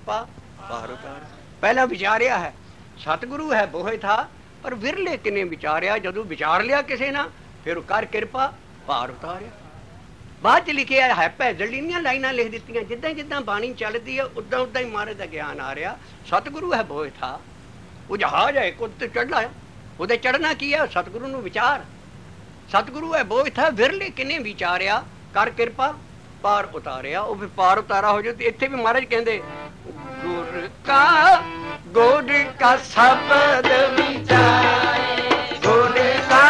ਕਿਰਪਾ ਪਾਰ ਉਤਾਰ। ਪਹਿਲਾਂ ਵਿਚਾਰਿਆ ਹੈ ਸਤਿਗੁਰੂ ਹੈ ਬੋਹੇ ਥਾ, ਪਰ ਵਿਰਲੇ ਕਿਨੇ ਵਿਚਾਰਿਆ। ਜਦੋਂ ਵਿਚਾਰ ਲਿਆ ਕਿਸੇ ਨਾਲ ਫਿਰ ਕਰ ਕਿਰਪਾ ਪਾਰ ਉਤਾਰਿਆ। ਬਾਅਦ ਚ ਲਿਖਿਆ ਹੈ ਪੈਦਲੀਆਂ ਲਾਈਨਾਂ ਲਿਖ ਦਿੱਤੀਆਂ। ਜਿੱਦਾਂ ਜਿੱਦਾਂ ਬਾਣੀ ਚੱਲਦੀ ਹੈ ਉੱਦਾਂ ਉੱਦਾਂ ਹੀ ਮਹਾਰਾਜ ਦਾ ਗਿਆਨ ਆ ਰਿਹਾ। ਸਤਿਗੁਰੂ ਹੈ ਬੋਏ ਥਾ, ਉਹ ਜਹਾਜ਼ ਹੈ ਇੱਕ ਉੱਤੇ ਚੜ੍ਹਨਾ ਹੈ, ਉਹਦੇ ਚੜ੍ਹਨਾ ਕੀ ਹੈ? ਸਤਿਗੁਰੂ ਨੂੰ ਵਿਚਾਰ। ਸਤਿਗੁਰੂ ਹੈ ਬੋਏ ਥਾ, ਵਿਰਲੇ ਕਿਨੇ ਵਿਚਾਰਿਆ, ਕਰ ਕਿਰਪਾ ਪਾਰ ਉਤਾਰਿਆ। ਉਹ ਫਿਰ ਪਾਰ ਉਤਾਰਾ ਹੋ ਜਾਏ। ਤੇ ਇੱਥੇ ਵੀ ਮਹਾਰਾਜ ਕਹਿੰਦੇ ਗੁਰ ਕਾ ਗੁਰ ਕਾ ਸ਼ਬਦ ਵਿਚਾਰੇ, ਗੁਰ ਕਾ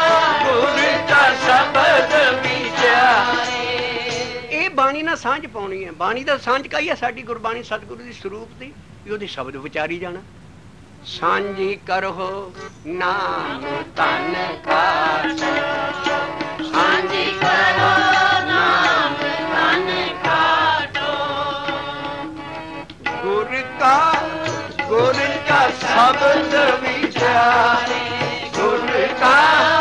ਸ਼ਬਦ ਵਿਚਾਰੇ। ਇਹ ਬਾਣੀ ਨਾਲ ਸਾਂਝ ਪਾਉਣੀ ਹੈ। ਬਾਣੀ ਦਾ ਸਾਂਝ ਕਾਈ ਹੈ ਸਾਡੀ ਗੁਰਬਾਣੀ ਸਤਿਗੁਰੂ ਦੀ ਸਰੂਪ ਦੀ, ਵੀ ਉਹਦੇ ਸ਼ਬਦ ਵਿਚਾਰੀ ਜਾਣਾ। ਸਾਂਝੀ ਕਰੋ ਨਾਮ ਤਨ ਕਾ, ਸਾਂਝੀ ਕਰੋ ਨਾਮ ਤਨ ਕਾਟੋ। ਗੁਰ ਕਾ ਸ਼ਬਦ ਵਿਚਾਰੇ, ਗੁਰ ਕਾ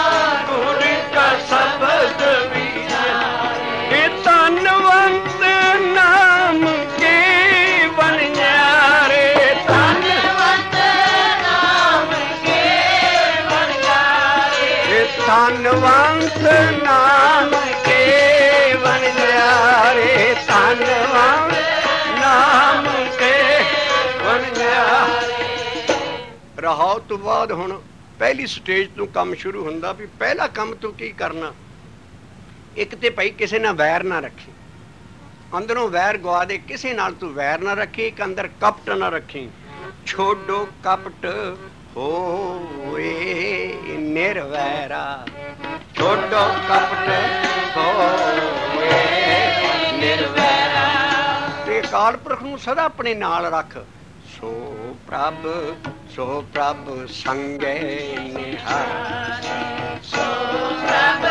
ਸ਼ਬਦ ਵਿਚਾਰੇ। ਇਹ ਧੰਨਵੰਤ ਨਾਮ ਕੇ ਬਣ ਜਾਰੇ, ਧੰਨਵੰਤ ਨਾਮ ਕੇ ਬਣ ਜਾਰੇ। ਇਹ ਧੰਨਵੰਤ ਨਾਮ ਕੇ ਬਣ ਜਾਰੇ, ਧੰਨਵੰਤ ਨਾਮ ਕੇ ਬਣ ਜਾਰੇ। ਰਹਾਉ ਤੋਂ ਬਾਅਦ ਹੁਣ ਪਹਿਲੀ ਸਟੇਜ ਤੋਂ ਕੰਮ ਸ਼ੁਰੂ ਹੁੰਦਾ ਵੀ ਪਹਿਲਾ ਕੰਮ ਤੂੰ ਕੀ ਕਰਨਾ। ਇੱਕ ਤੇ ਭਾਈ ਕਿਸੇ ਨਾਲ ਵੈਰ ਨਾ ਰੱਖੀ, ਅੰਦਰੋਂ ਵੈਰ ਗਵਾ ਦੇ। ਕਿਸੇ ਨਾਲ ਤੂੰ ਵੈਰ ਨਾ ਰੱਖੀ, ਇੱਕ ਅੰਦਰ ਕਪਟ ਨਾ ਰੱਖੀ। ਛੋਡੋ ਕਪਟ ਹੋਏ ਨਿਰਵੈਰਾ, ਛੋਡੋ ਕਪਟ ਹੋਏ ਨਿਰਵੈਰਾ। ਤੇ ਅਕਾਲ ਪੁਰਖ ਨੂੰ ਸਦਾ ਆਪਣੇ ਨਾਲ ਰੱਖ। ਸੋ ਪ੍ਰਭ ਸੰਗੇ ਨਿਹਾਰੇ, ਸੋ ਪ੍ਰਭ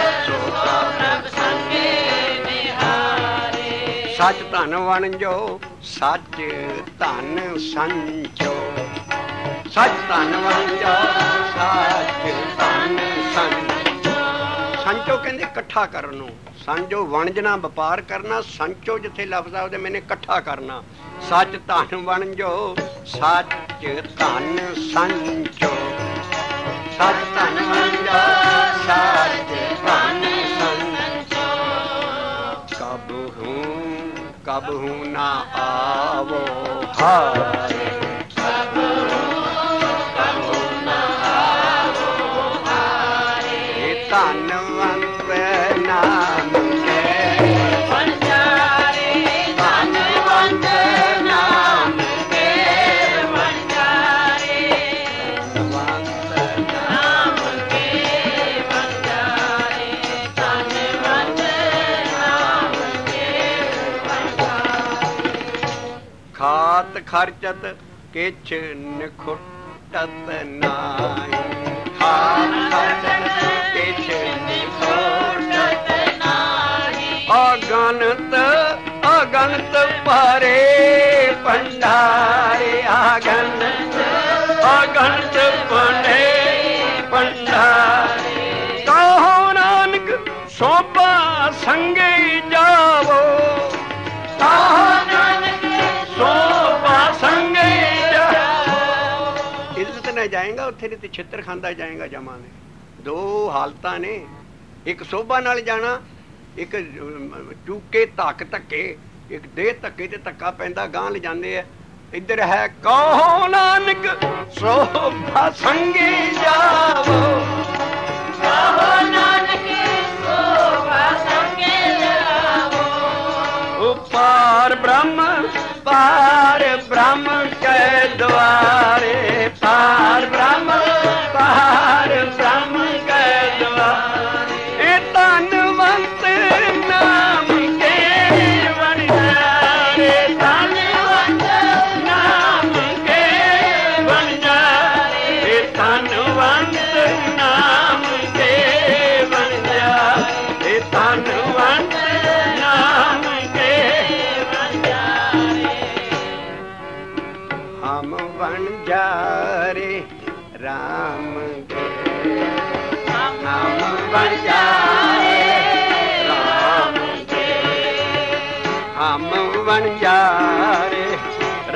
ਸੰਗੇ ਨਿਹਾਰੇ। ਸੱਚ ਧਨ ਵਣਜੋ, ਸੱਚ ਧਨ ਸੰਚੋ, ਸੱਚ ਧਨ ਵਣਜੋ, ਸੱਚ ਧਨ ਸੰਚੋ। ਸੰਚੋ ਕਹਿੰਦੇ ਇਕੱਠਾ ਕਰਨ ਨੂੰ। ਸੰਜੋ ਵਣਜਣਾ ਵਪਾਰ ਕਰਨਾ, ਸੰਚੋ ਜਿੱਥੇ ਲਫ਼ਜ਼ ਆ ਉਹਦੇ ਮੈਨੇ ਇਕੱਠਾ ਕਰਨਾ। ਸੱਚ ਧਨ ਵਣਜੋ, ਸੱਚ ਧਨ ਸੰਚੋ, ਸੱਚ ਧਨ ਵਣਜੋ, ਸੱਚ ਧਨ ਸੰਚੋ। ਕਬਹੂ ਨਾ ਆਵੋ ਹਾਰੇ, ਕਬਹੂ ਨਾ ਆਵੋ ਹਾਰੇ। ਇਹ ਧੰਨਵੰਤ ਨਾਮ ਕੇ ਬਣ ਜਾਰੇ, ਧੰਨਵੰਤ ਨਾਮ ਕੇ ਬਣ ਜਾਰੇ, ਧੰਨਵੰਤ ਨਾਮ ਕੇ ਬਣ ਜਾਰੇ, ਧੰਨਵੰਤ ਨਾਮ ਕੇ ਬਣ ਜਾਰੇ। ਖਾਤ ਖਰਚਤ ਕਿਛ ਨਿਖੁੱਟਤ ਨਾਹੀ, ਖਾਤ ਖਰਚਤ ਕਿਛ ਨਿਖੁੱਟਤ ਨਾਹੀ। ਅਗਨਤ ਅਗਨਤ ਭਰੇ ਭੰਡਾਰੇ, ਅਗਨਤ ਅਗਨਤ ਭਰੇ ਭੰਡਾਰੇ। ਕਹੋ ਨਾਨਕ ਸੋਭਾ ਸੰਗੇ ਜਾਵੋ, ਕਹੋ ਨਾਨਕ ਸੋਭਾ ਸੰਗੇ ਜਾਵੋ। ਇੱਜ਼ਤ ਨਾਲ ਜਾਏਗਾ ਉੱਥੇ, ਨਹੀਂ ਤੇ ਛਿੱਤਰ ਖਾਂਦਾ ਜਾਏਗਾ ਜਮਾਂ ਨੇ। ਦੋ ਹਾਲਤਾਂ ਨੇ, ਇੱਕ ਸੋਭਾ ਨਾਲ ਜਾਣਾ, ਇੱਕ ਚੂਕੇ ਧੱਕ ਧੱਕੇ, ਇੱਕ ਦੇਹ ਧੱਕੇ ਤੇ ਧੱਕਾ ਪੈਂਦਾ ਗਾਂਹ ਲਿਜਾਂਦੇ ਆ। ਇੱਧਰ ਹੈ ਕਹੋ ਨਾਨਕ ਸੋਭਾ ਸੰਗੇ ਜਾਵੋ, ਕਹੋ ਨਾਨਕ ਸੋਭਾ ਸੰਗੇ ਜਾਵੋ। ਪਾਰ ਬ੍ਰਹਮ ਕੈ ਦੁਆਰੇ, ਪਾਰ ਬ੍ਰਹਮ ਕੈ ਦੁਆਰੇ। ਇਹ ਧੰਨਵੰਤ ਨਾਮ ਕੇ ਬਣ ਜਾਰੇ, ਧੰਨਵੰਤ ਨਾਮ ਕੇ ਬਣ ਜਾਰੇ। ਇਹ ਧੰਨਵੰਤ ਨਾਮ ਕੇ ਬਣ ਜਾਰੇ, ਇਹ ਧੰਨਵੰਤ ਨਾਮ ਕੇ ਬਣ ਜਾਰੇ। ਹਮ ਬਣ ਜਾਰੇ ਰਾਮ ਕੇ, ਹਮ ਬਣ ਜਾਰੇ ਰਾਮ ਕੇ, ਹਮ ਬਣ ਜਾਰੇ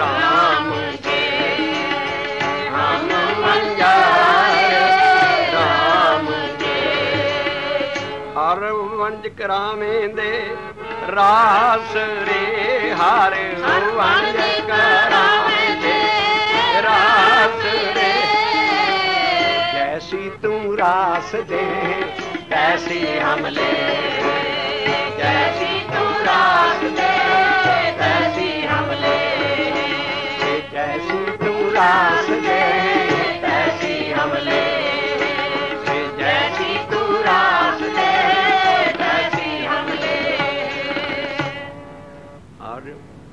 ਵੰਜ ਕਰਾਵੇਂ ਦੇ ਰਾਸ ਰੇ ਹਰ ਵੰਜ ਕਰਾਵੇਂ ਦੇ ਰਾਸ ਰੇ जैसी तू रास दे तैसी हम ले जैसी तू रास दे तैसी हम ले जैसी तू रास दे तैसी हम ले जैसी तू रास दे तैसी हम ले और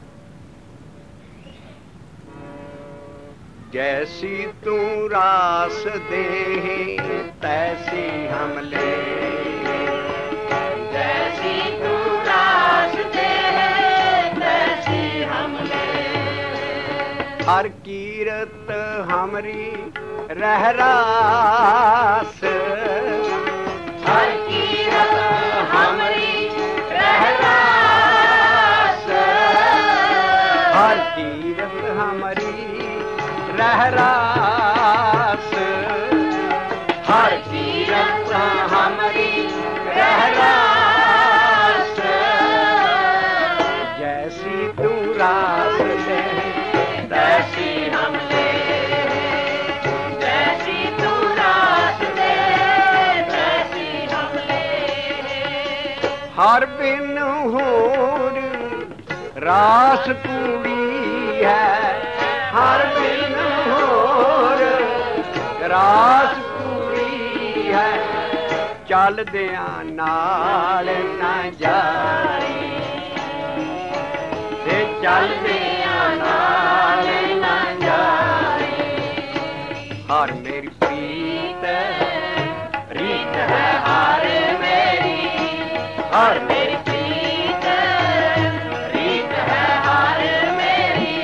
जैसी तू रास दे तैसी हम ले जैसी तू रास दे तैसी हम ले हर कीरत हमरी रह रास हर कीरत हमरी रह रास हर कीरत हमरी रहरास हर कीरत हमारी रहरास जैसी तू रास दे तैसी हम ले जैसी तू रास दे तैसी हम ले हर बिन होर रास पूरी है हर बिन होर रास पूरी है चलदियां नाल ना जारी ते चलदियां नाल ना जारी हर मेरी प्रीत रीत है हर मेरी हर मेरी प्रीत रीत है हर मेरी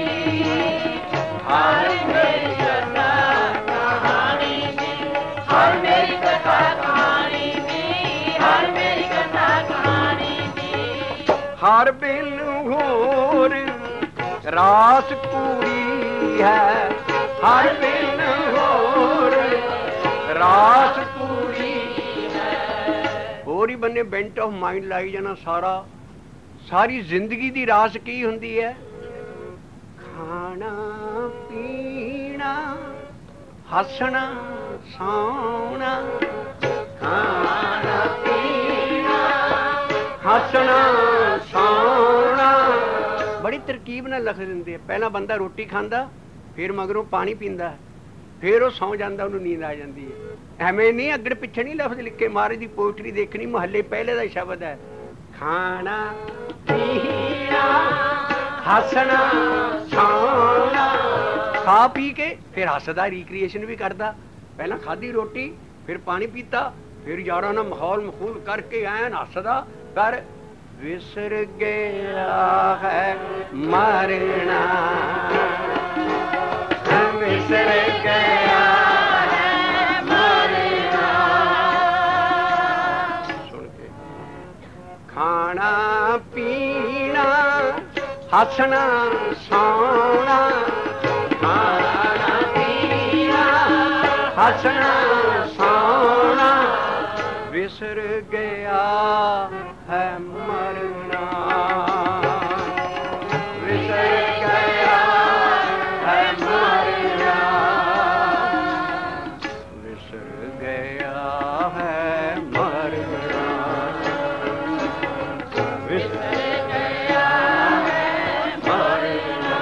हर मेरी कथा कहानी दी हर मेरी कथा कहानी दी हर मेरी कथा कहानी दी हर बिन होर रास पूरी है हर बिन होर रास पूरी है होर ही बन्ने बेंट ऑफ माइंड लाई जाना सारा सारी जिंदगी दी रास की हुंदी है खाना पीना हसना सौना खाना पीना हसना सौना बड़ी तरकीब नाल लिख दिंदे पहला बंदा रोटी खांदा फिर मगरों पानी पींदा फिर वो सौ जांदा उन्होंने नींद आ जाती है एवें नहीं अगड़ पिछे नहीं लफ्ज लिखे महाराज दी पोइट्री देखनी महल्ले पहले दा शब्द है खाना पीना हसना सौना खा पी के फिर हसदा रिक्रिएशन भी करता पहला खाधी रोटी फिर पानी पीता फिर यारा ना माहौल मखूल करके ऐन हसदा कर विसर गया है मरना विसर गया है मरना सुन के खाना पीना हसना सौना खाना पीना हसना सौना विसर गया है मरना विसर गया है मरना विसर गया है मरना विसर गया है मरना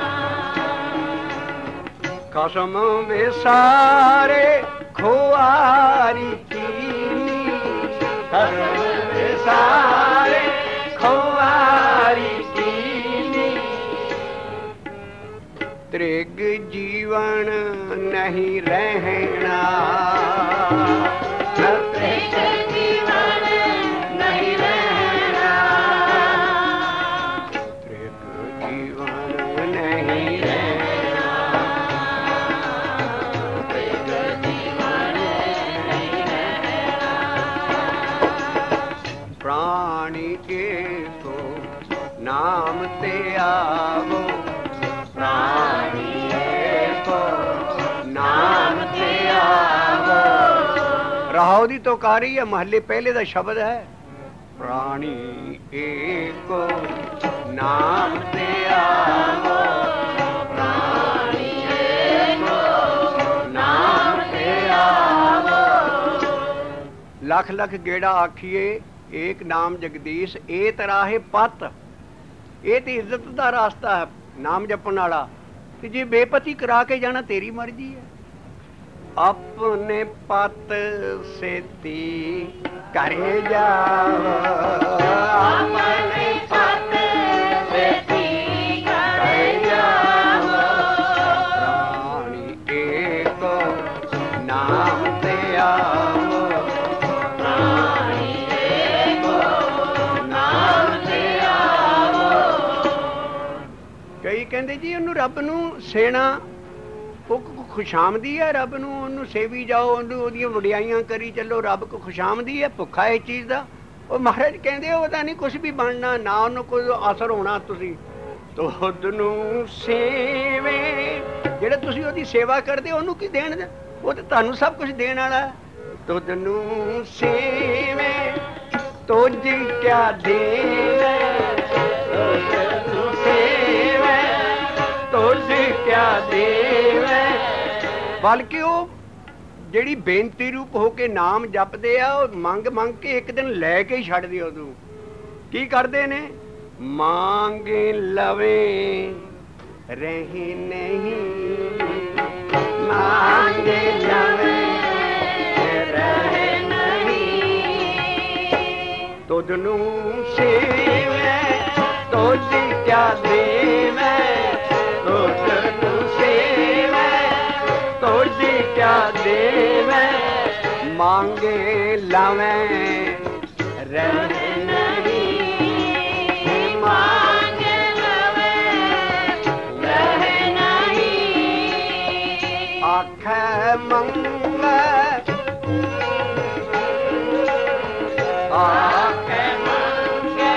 कसम बेसारे खुआरी कीनी कसम बेसारे खुआरी कीनी त्रिग जीवन नहीं रहना त्रिग जीवन नहीं रहना त्रिग जीवन नहीं रहना त्रिग जीवन नहीं रहना प्राणी के तो नाम ते आवो राहो दी तो कारी है महल्ले पहले दा शब्द है प्राणी एको नाम ते आवो, प्राणी एको नाम ते आवो। लख लख गेड़ा आखिए एक नाम जगदीश, ए तराहे पत। ये तो इज्जत का रास्ता है नाम जपन वाला। कि जे बेपति करा के जाना तेरी मर्जी है। अपने पत सेती करे जाओ, अपने पत सेती करे जाओ, प्राणी एको नाम ते आवो, प्राणी एको नाम ते आवो। कई कहते जी उन्होंने रब नूं सेना खुशामदी है, रब नूं ओनू सेवी जाओ, ओनू वडियाइयां करी चलो, रब को खुशामदी है। भुखा इस चीज़ का वो महाराज कहते पता नहीं कुछ भी बनना ना उन्होंने कोई असर होना। तुसी तुद नूं सेवे जेड़ा तुसी ओदी सेवा करदे ओनू की देण, वो तो तुहानू सब कुछ देण वाला है। तुद नूं सेवे तुझ क्या देवे, तुद नूं सेवे तुझ क्या देवे। बल्कि वो ਜਿਹੜੀ ਬੇਨਤੀ रूप होके नाम जपते आ, मंग मंग के एक दिन लैके ही छड़ दे। उदू की करते ने, मांगे लवे रही नहीं, मांगे लवे रहे नहीं, तुझ नूं सेवे तुझ क्या देवे, तुझ नूं सेवे तुझ क्या देवे, मांगे लावे रहे नहीं, मांगे लावे रहे नहीं। आखे मंगे आखे मंगे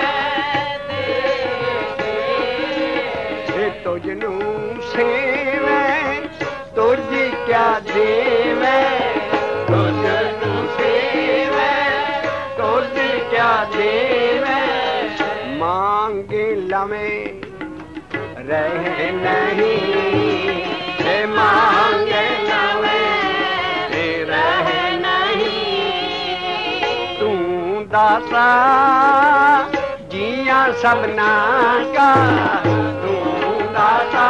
दे, तुझ नूं सेवे तुझ क्या देवे, तुझ नूं सेवे तुझ क्या देवे, मांगे लवे रहे नहीं, मांगे लवे रहे नहीं। तू दाता जिया सबना का, तू दाता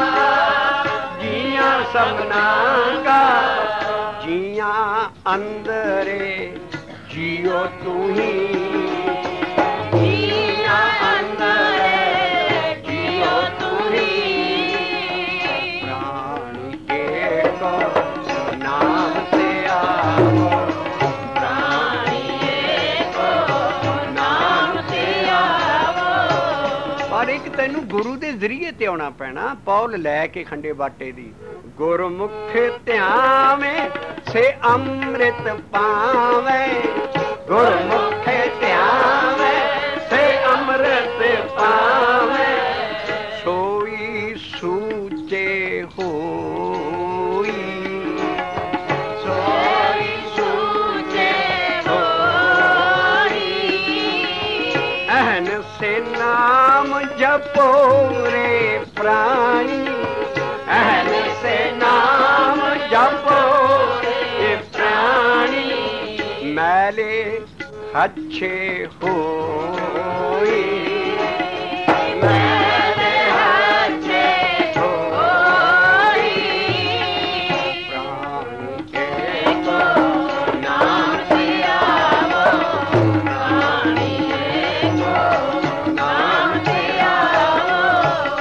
सबना का, जिया अंदरे जियो तू ही, जिया अंदरे जियो तू ही, प्राणी एको नाम से आवो, प्राणी एको नाम से आवो। पर एक तेनू गुरु दे जरिए ते आना पैना। पौल लैके खंडे बाटे दी, गुरमुख ध्यावे से अमृत पावे, गुरमुख ध्यावे से अमृत पावे, सोई सूचे होई, सोई सूचे होई। अहन से नाम जपो रे प्राणी, अहन से नाम जपो ये प्राणी, मैले अच्छे होई, मैले अच्छे होई। प्राणी एको नाम से आवो, प्राणी एको नाम से आवो।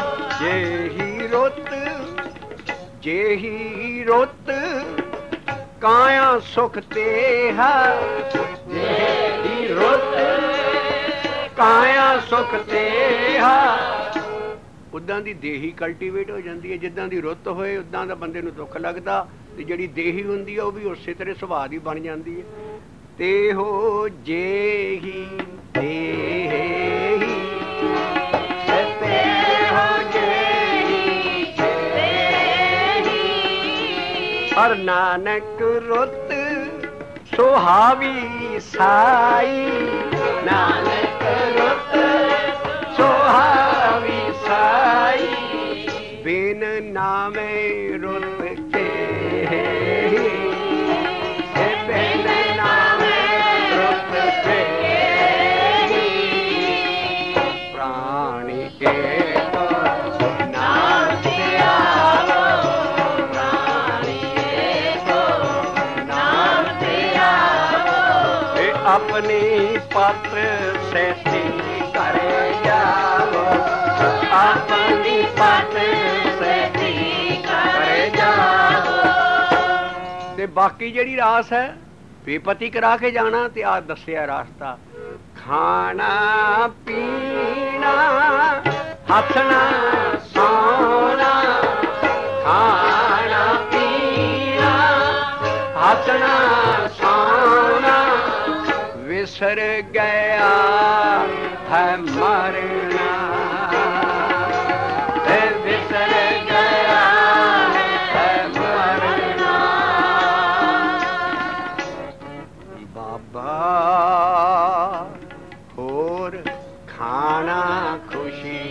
जेही रुत काया सुख ते है, जेही रुत काया सुख ते है। उदां दी देही कल्टीवेट हो जाती है, जिद्दां दी रुत होए उदां दा बंदे नूं दुख लगदा, ते जिहड़ी देही हुंदी है वो भी उसे तरह सुभाਅ दी बन जाती है। ते हो जेही देही और नानक रुत सुहावी साई, नानक रुत सुहावी साई बिन नामे रुत के बिन नामे रुत के प्राणी के तो नाम त्यागो प्राणी के तो नाम त्यागो अपनी पत्र सेती करे जाओ अपनी पत्र सेती करे जाओ। ते बाकी जेड़ी रास है बेपति करा के जाना ते आ दसिया रास्ता खाना पीना हथना सोना खाना पीना हथना सोना विसर गया है मरना विसर गया है मरना। बाबा और खाना खुशी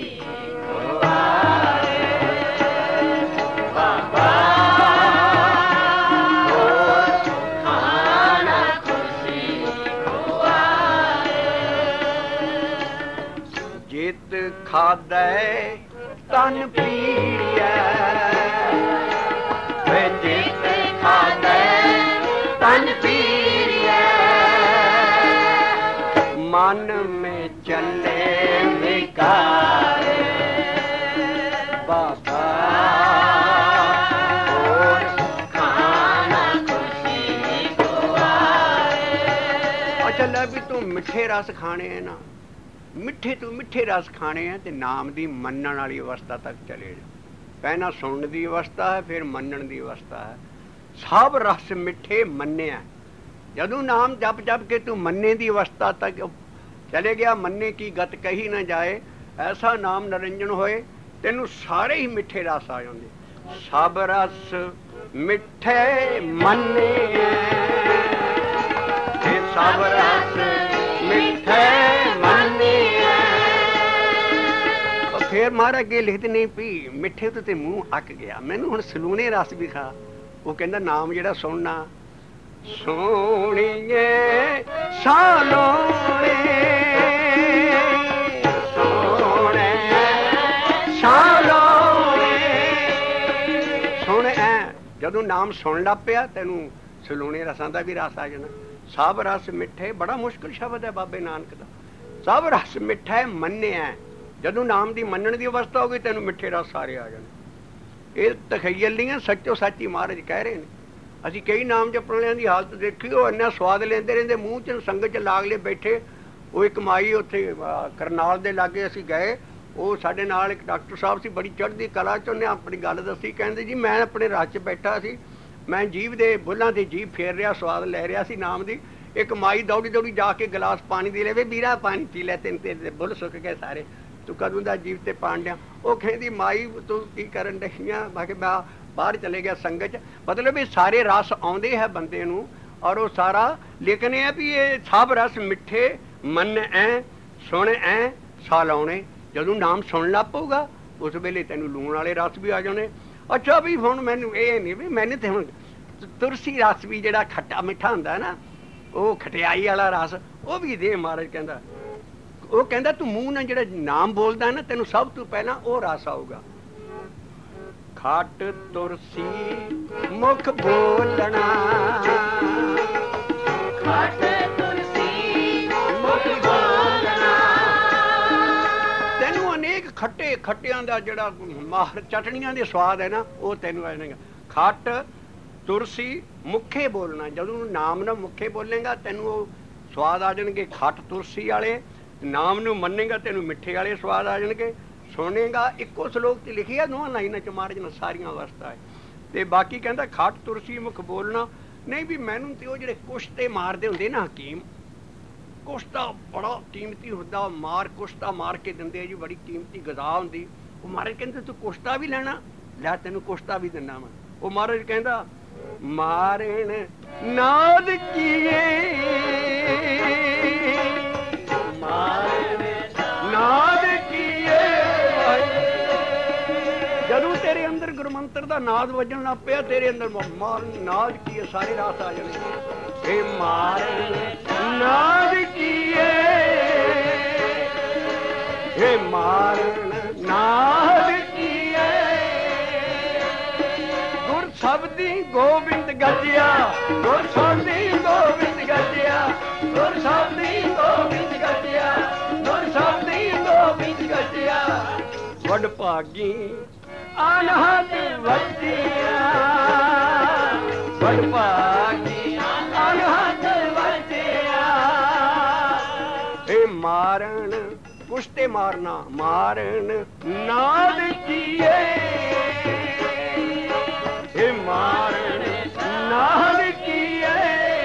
बाबा और खाना खुशी जित खादे तन पीड़िया जित खादे तन पीड़िया मन में चले विकार बाबा और खाना खुशी को आए। अच्छा लै भी तू मिठे रस खाने है ना मिठे तू मिठे रस खाने हैं ते नाम दी मनण वाली अवस्था तक चले जा। पहला सुनने की अवस्था है फिर मनण की अवस्था है। सब रस मिठे मन्ने जदों नाम जप जप के तू मन्ने की अवस्था तक चले गया मन्ने की गत कही ना जाए ऐसा नाम निरंजन होए तेनू सारे ही मिठे रस आ जाते। सब रस मिठे मन्ने सब रस मिठे मन्ने। फिर महाराज अगे लिखते नहीं पी मिठे तो ते मूँह अक गया मैनू हुण सलूने रस भी खा। वो कहंदा नाम जिहड़ा सुनना सोहणीए सालोणे सोहणे सालोणे सुण ऐ जदों नाम सुन लग पिया तेनू सलूने रसां दा भी रस आ जाना। सब रस मिठे बड़ा मुश्किल शब्द है बाबे नानक दा। सब रस मिठा है मन्ने जदों नाम की मनण की अवस्था हो गई तेनू मिठे रस सारे आ जाने। ये तखयल नहीं है सच्चो सच ही महाराज कह रहे हैं। असी कई नाम जपण वालियां दी हालत देखी वो इन्ना स्वाद लेंदे रहंदे मूँह च संगत च लागले बैठे। वो एक माई उत्थे करनाल दे लागे असी गए वो साडे नाल एक डॉक्टर साहब सी बड़ी चढ़दी कला च उन्हें अपनी गल दसी कहंदे जी मैं अपने रस च बैठा सी मैं जीभ दे बुल्लां ते जीभ फेर रहा स्वाद लै रहा सी नाम दी। एक माई दौड़ी दौड़ी जाके गिलास पानी दे ले वीरा पानी पी लै तेन तेरे बुल सुक गए सारे तू कदों दा जीव ते पाण लिया। वो कहंदी माई तू की करन डईयां मैं कि मैं बाहर चले गया संगत च। मतलब ये सारे रस आउंदे है बंदे नूं और वो सारा लेकिन ये भी ये सब रस मिठे मन सुन सा लाने जदों नाम सुन लग पऊगा उस वेले तेनू लूण वाले रस भी आ जाने। अच्छा भी हुण मैनू ये नहीं भी मैंने तो हुण तुलसी रस भी जिहड़ा खट्टा मिठा हुंदा ना वो खटियाई वाला रस वो भी दे महाराज कहंदा। वो कहंदा तू मूँह नाल जिहड़ा नाम बोलदा ना तेनू सब तो पहला वो रस आऊगा। खट तुलसी मुख बोलना खट तुलसी मुख बोलना तेनू अनेक खट्टे खट्टियां दा जिहड़ा माहर चटनियां दे स्वाद है ना वो तेनू आ जाएगा। खट तुलसी मुखे बोलना जदों नाम ना मुखे बोलेगा तेनू वो स्वाद आ जाएंगे खट तुलसी वाले नाम नू मनेगा तेनू मिठे वाले स्वाद आ जाएंगे। सुनेगा इको श्लोक ते लिखी है दोवां लाइनां च महाराज ने सारियां अवस्था है। ते बाकी कहंदा खट तुलसी मुख बोलना नहीं भी मैनू ते वो जिहड़े कुश्ते मारदे हुंदे ना हकीम कुश्ता बड़ा कीमती हुंदा मार कुश्ता मार के दिंदे जी बड़ी कीमती गजा हुंदी। वो महाराज कहंदे तू कुश्ता भी लेना लै तेनू कुश्ता भी दिना मैं। वो महाराज कहंदा मारण नाद किए ਗੁਰੂ ਮੰਤਰ ਦਾ ਨਾਦ ਵੱਜਣ ਲੱਗ ਪਿਆ ਤੇਰੇ ਅੰਦਰ, ਮਾਰਨ ਨਾਦ ਕੀ ਹੈ, ਸਾਰੇ ਰਾਸ ਆ ਜਾਣੇ। ਇਹ ਮਾਰਨ ਨਾਦ ਕੀ ਹੈ, ਇਹ ਮਾਰਨ ਨਾਦ ਕੀ ਹੈ। ਗੁਰ ਸ਼ਬਦੀ ਗੋਬਿੰਦ ਗੱਜਿਆ, ਗੁਰ ਸ਼ਬਦੀ ਗੋਬਿੰਦ ਗੱਜਿਆ, ਗੁਰ ਸ਼ਬਦੀ ਗੋਬਿੰਦ ਗੱਜਿਆ, ਗੁਰ ਸ਼ਬਦੀ ਗੋਬਿੰਦ ਗੱਜਿਆ। ਵਡ ਭਾਗੀ ਅਨਹਦ ਵਜਿਆ, ਵਡ ਭਾਗੀ ਅਨਹਦ ਵਜਿਆ। ਇਹ ਮਾਰਨ ਕੁਸ਼ਤੇ ਮਾਰਨਾ, ਮਾਰਨ ਨਾਦ ਕੀਏ, ਇਹ ਮਾਰਨ ਨਾਦ ਕੀਏ।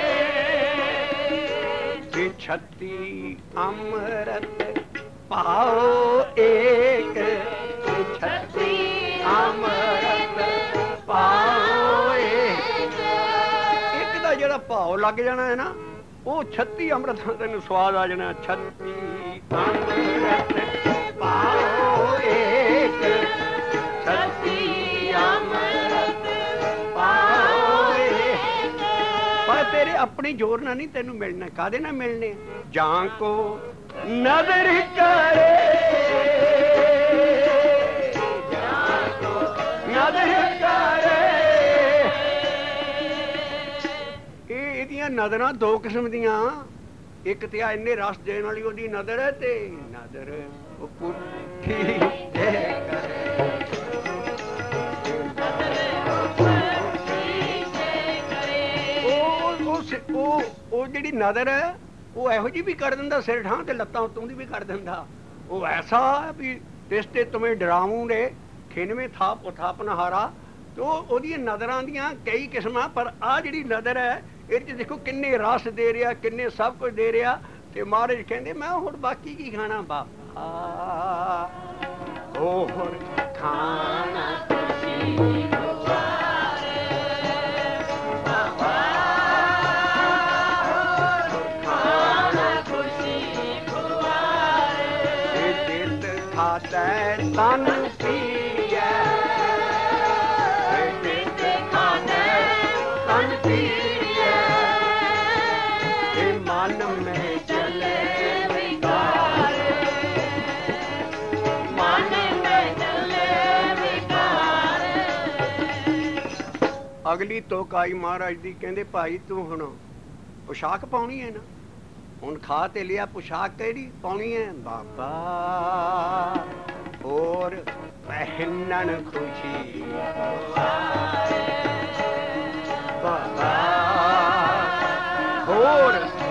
ਇਹ ਛੱਤੀ ਅੰਮ੍ਰਿਤ ਪਾਓ ਏਕ, ਛੱਤੀ ਅੰਮ੍ਰਿਤ ਪਾਓ ਏਕ। ਇੱਕ ਦਾ ਜਿਹੜਾ ਭਾਵ ਲੱਗ ਜਾਣਾ ਹੈ ਨਾ, ਉਹ 36 ਅੰਮ੍ਰਿਤਾਂ ਤੈਨੂੰ ਸਵਾਦ ਆ ਜਾਣਾ। ਛੱਤੀ ਅੰਮ੍ਰਿਤ ਪਾਓ ਏਕ, ਛੱਤੀ ਅੰਮ੍ਰਿਤ ਪਾਓ ਏਕ। ਪਰ ਤੇਰੇ ਆਪਣੀ ਜ਼ੋਰ ਨਾਲ ਨਹੀਂ ਤੈਨੂੰ ਮਿਲਣਾ। ਕਾਹਦੇ ਨਾਲ ਮਿਲਣੇ? ਜਾਂ ਕੋ ਨਜ਼ਰ ਕਰੇ, ਜਾਂ ਕੋ ਨਜ਼ਰ ਕਰੇ। ਇਹਦੀਆਂ ਨਜ਼ਰਾਂ ਦੋ ਕਿਸਮ ਦੀਆਂ, ਇੱਕ ਤੇ ਆ ਇੰਨੇ ਰਸ ਦੇਣ ਵਾਲੀ ਉਹਦੀ ਨਜ਼ਰ ਹੈ, ਤੇ ਨਜ਼ਰ ਉਹ ਪੁੱਠੀ ਉਹ ਜਿਹੜੀ ਨਜ਼ਰ ਹੈ ਉਹ ਇਹੋ ਜਿਹੀ ਵੀ ਕਰ ਦਿੰਦਾ, ਸਿਰ ਠਾਂ ਤੇ ਲੱਤਾਂ ਉੱਤੋਂ ਦੀ ਵੀ ਕਰ ਦਿੰਦਾ। ਉਹ ਐਸਾ ਵੀ ਇਸ ਤੇ ਤੁਮੇ ਡਰਾਵੂੰ ਰੇ ਖਿਨਵੇਂ ਥਾਪ ਉਥਾਪ ਨਹਾਰਾ। ਤੇ ਉਹਦੀਆਂ ਨਜ਼ਰਾਂ ਦੀਆਂ ਕਈ ਕਿਸਮਾਂ, ਪਰ ਆਹ ਜਿਹੜੀ ਨਜ਼ਰ ਹੈ ਇਹਦੇ 'ਚ ਦੇਖੋ ਕਿੰਨੇ ਰਸ ਦੇ ਰਿਹਾ, ਕਿੰਨੇ ਸਭ ਕੁਝ ਦੇ ਰਿਹਾ। ਤੇ ਮਹਾਰਾਜ ਕਹਿੰਦੇ ਮੈਂ ਹੁਣ ਬਾਕੀ ਕੀ ਖਾਣਾ ਬਾਬਾ, ਹੋਰ ਖਾਣਾ ਤੁਸੀਂ ਗੁਜ਼ਾਰੇ ਬਾਬਾ, ਹੋਰ ਖਾਣਾ ਤੁਸੀਂ ਗੁਜ਼ਾਰੇ। ਇਹ ਦਿਲ ਖਾਦਾ ਤਨ ਪੀਏ, ਇਹ ਦਿਲ ਖਾਦਾ ਤਨ ਪੀਏ। मन में चले विकारे, मन में चले विकारे। अगली तुक आई महाराज दी, कहंदे भाई तू हुण पोशाक पाउणी है ना, हुण खा ते लिया, पोशाक किहड़ी पाउणी है बाबा, और पहनन खुशी बाबा, और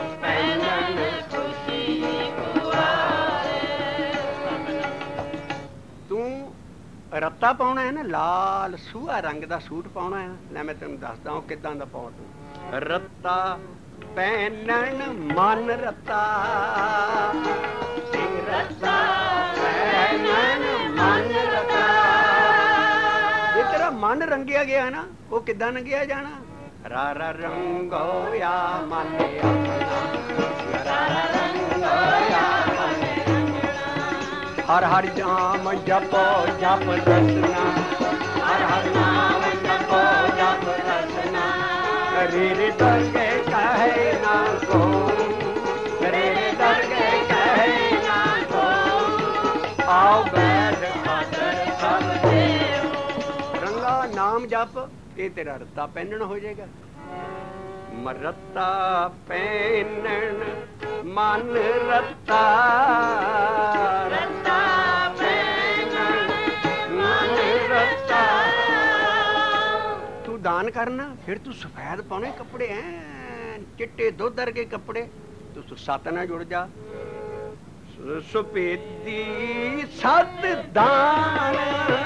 रत्ता पाउणा है ना, लाल सूहा रंग दा सूट पाउणा है। लै मैं तैनूं दसदा हां किदां दा पाओ तूं। रत्ता पहनण मन रत्ता, रत्ता पहनण मन रत्ता। जे तेरा मन रंगिया गया ना, वो किदां रंगिया जाना? रा रा रंगो या मन अपना, रा रा रंगो या हर हर नाम जपो जप रसना, हर हर नाम जपो जप रसना। रे रे दरगे कहे ना को, रे रे दरगे कहे ना को। आओ बैठ खातर सब देव, रंगा नाम जप ते तेरा रत्ता पहनन हो जाएगा। मरत्ता पहनन मन रत्ता, रत्ता पहनन मन रत्ता। तू दान करना, फिर तू सफेद पाने कपड़े हैं, चिट्टे दुध वर्गे कपड़े, तू सत ना जुड़ जा। सुपेदी सत दान,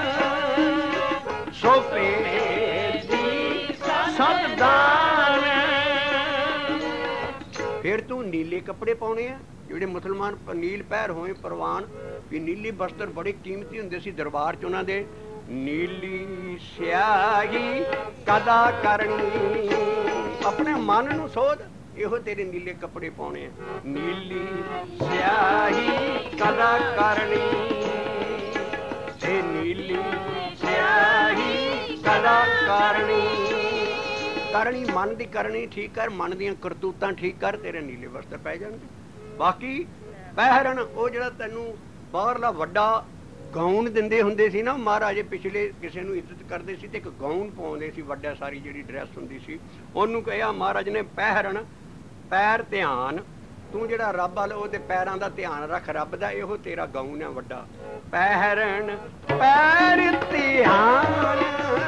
सुपेदी सत दान। फिर तू नीले कपड़े पाने हैं, ਜਿਹੜੇ ਮੁਸਲਮਾਨ ਨੀਲ ਪਹਿਰ ਹੋਏ ਪ੍ਰਵਾਨ ਵੀ ਨੀਲੀ ਬਸਤਰ ਬੜੇ ਕੀਮਤੀ ਹੁੰਦੇ ਸੀ ਦਰਬਾਰ 'ਚ ਉਹਨਾਂ ਦੇ। ਨੀਲੀ ਸਿਆਹੀ ਕਦਾ ਕਰਨੀ, ਆਪਣੇ ਮਨ ਨੂੰ ਸੋਧ, ਇਹੋ ਤੇਰੇ ਨੀਲੇ ਕੱਪੜੇ ਪਾਉਣੇ ਆ। ਨੀਲੀ ਸਿਆਹੀ ਕਦਾ ਕਰਨੀ, ਇਹ ਨੀਲੀ ਸਿਆਹੀ ਕਰਨੀ ਮਨ ਦੀ ਕਰਨੀ ਠੀਕ ਕਰ, ਮਨ ਦੀਆਂ ਕਰਤੂਤਾਂ ਠੀਕ ਕਰ, ਤੇਰੇ ਨੀਲੇ ਵਸਤਰ ਪੈ ਜਾਣਗੇ। ਬਾਕੀ ਪਹਿਰਨ ਉਹ ਜਿਹੜਾ ਤੈਨੂੰ ਬਾਹਰਲਾ ਵੱਡਾ ਗਾਊਨ ਦਿੰਦੇ ਹੁੰਦੇ ਸੀ ਨਾ ਮਹਾਰਾਜੇ, ਪਿਛਲੇ ਕਿਸੇ ਨੂੰ ਇੱਜ਼ਤ ਕਰਦੇ ਸੀ ਤੇ ਇੱਕ ਗਾਊਨ ਪਾਉਂਦੇ ਸੀ ਵੱਡਾ, ਸਾਰੀ ਜਿਹੜੀ ਡਰੈਸ ਹੁੰਦੀ ਸੀ ਉਹਨੂੰ ਕਿਹਾ ਮਹਾਰਾਜ ਨੇ ਪਹਿਰਨ, ਪੈਰ ਧਿਆਨ, ਤੂੰ ਜਿਹੜਾ ਰੱਬ ਵੱਲ ਉਹਦੇ ਪੈਰਾਂ ਦਾ ਧਿਆਨ ਰੱਖ, ਰੱਬ ਦਾ ਇਹੋ ਤੇਰਾ ਗਾਊਨ ਹੈ ਵੱਡਾ। ਪਹਿਰਨ ਪੈਰ ਧਿਆਨ,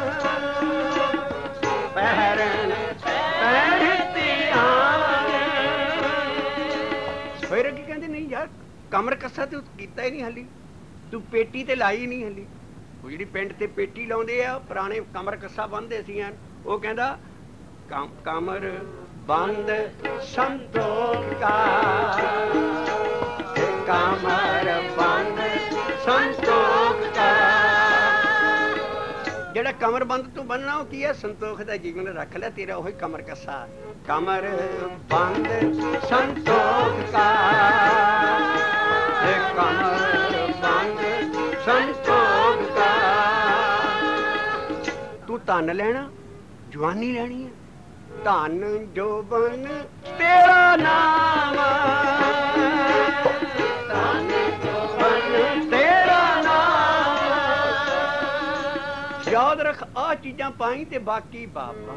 ਪਹਿਰਨ ਪੈਰ ਧਿਆਨ। ਫਿਰ ਕੀ ਕਹਿੰਦੇ, ਨਹੀਂ ਯਾਰ ਕਮਰ ਕੱਸਾ ਤੂੰ ਕੀਤਾ ਹੀ ਨਹੀਂ ਹਾਲੀ, ਤੂੰ ਪੇਟੀ ਤੇ ਲਾਈ ਨਹੀਂ ਹਾਲੀ। ਉਹ ਜਿਹੜੀ ਪਿੰਡ ਤੇ ਪੇਟੀ ਲਾਉਂਦੇ ਆ ਪੁਰਾਣੇ ਕਮਰ ਕੱਸਾ ਬੰਨ੍ਹਦੇ ਸੀ। ਉਹ ਕਹਿੰਦਾ ਕਮਰ ਬੰਦ ਸੰਤੋਖ ਕਾ, ਕਮਰ ਬੰਦ ਸੰਤੋਖ ਕਾ। ਜਿਹੜਾ ਕਮਰ ਬੰਦ ਤੂੰ ਬੰਨਣਾ ਉਹ ਕੀ ਹੈ, ਸੰਤੋਖ ਦਾ ਜੀਵਨ ਰੱਖ ਲੈ, ਤੇਰਾ ਉਹੀ ਕਮਰ ਕੱਸਾ। ਕਮਰ ਬੰਦ ਸੰਤੋਖ ਕਾ, ਕਮਰ ਬੰਦ ਸੰਤੋਖ ਕਾ। ਤੂੰ ਧਨ ਲੈਣਾ, ਜਵਾਨੀ ਲੈਣੀ ਹੈ, ਧਨ ਜੋਬਨ ਤੇਰਾ ਨਾਮ, ਧਨ ਜੋਬਨ ਤੇਰਾ ਨਾਮ। ਯਾਦ ਰੱਖ ਆਹ ਚੀਜ਼ਾਂ ਪਾਈ ਤੇ ਬਾਕੀ ਬਾਬਾ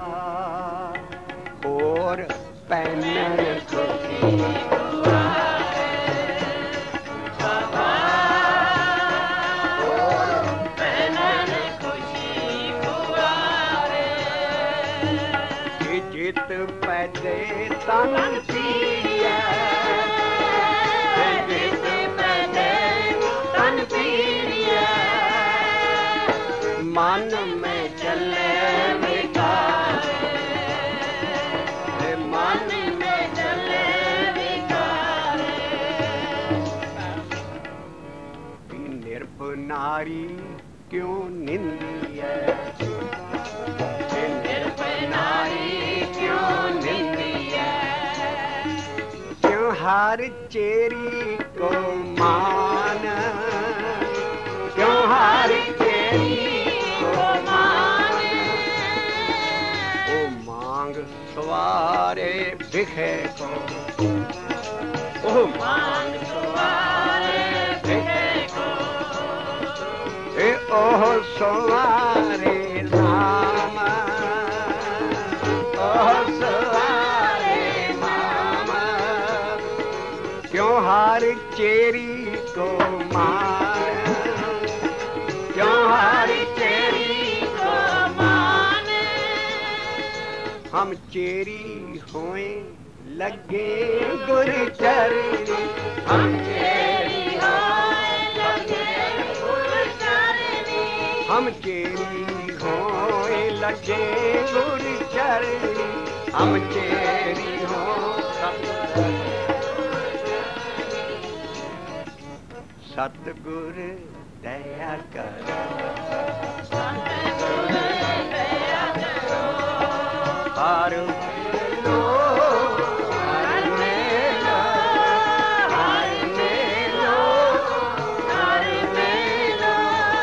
ਹੋਰ ਪੈਨਣ ਖੁਸ਼ੀ ਜਿਤ ਪੈਦੇ ਤਨ ਪੀੜੀਐ, ਜਿਤ ਪੈਦੇ ਤਨ ਪੀੜੀਐ। ਮਨ ਮੈਂ ਚੱਲੇ ਵਿਕਾਰ, ਮਨ ਮੈਂ ਚੱਲੇ ਵਿਕਾਰ। ਨਿਰਭ ਨਾਰੀ ਕਿਉਂ ਨਿੰਦੀਐ, ਨਿਰਭ ਨਾਰੀ क्यों निंदिया, क्यों हर चेरी को मान, क्यों हर चेरी को मान। ओ मांग सवारे बिखे को, ओ मांग सवारे बिखे को, ए ओह सवारे राम, क्यों हार चेरी को मान, क्यों हार चेरी को मान। हम चेरी होए लगे गुर चरनी, हम चेरी होए लगे गुर चरनी, हम चेरी होए लगे गुर चरनी, हम चेरी हो। सतगुर दया करो, सतगुर दया करो, हर लो हर मेलो, हर मेलो, हर मेलो।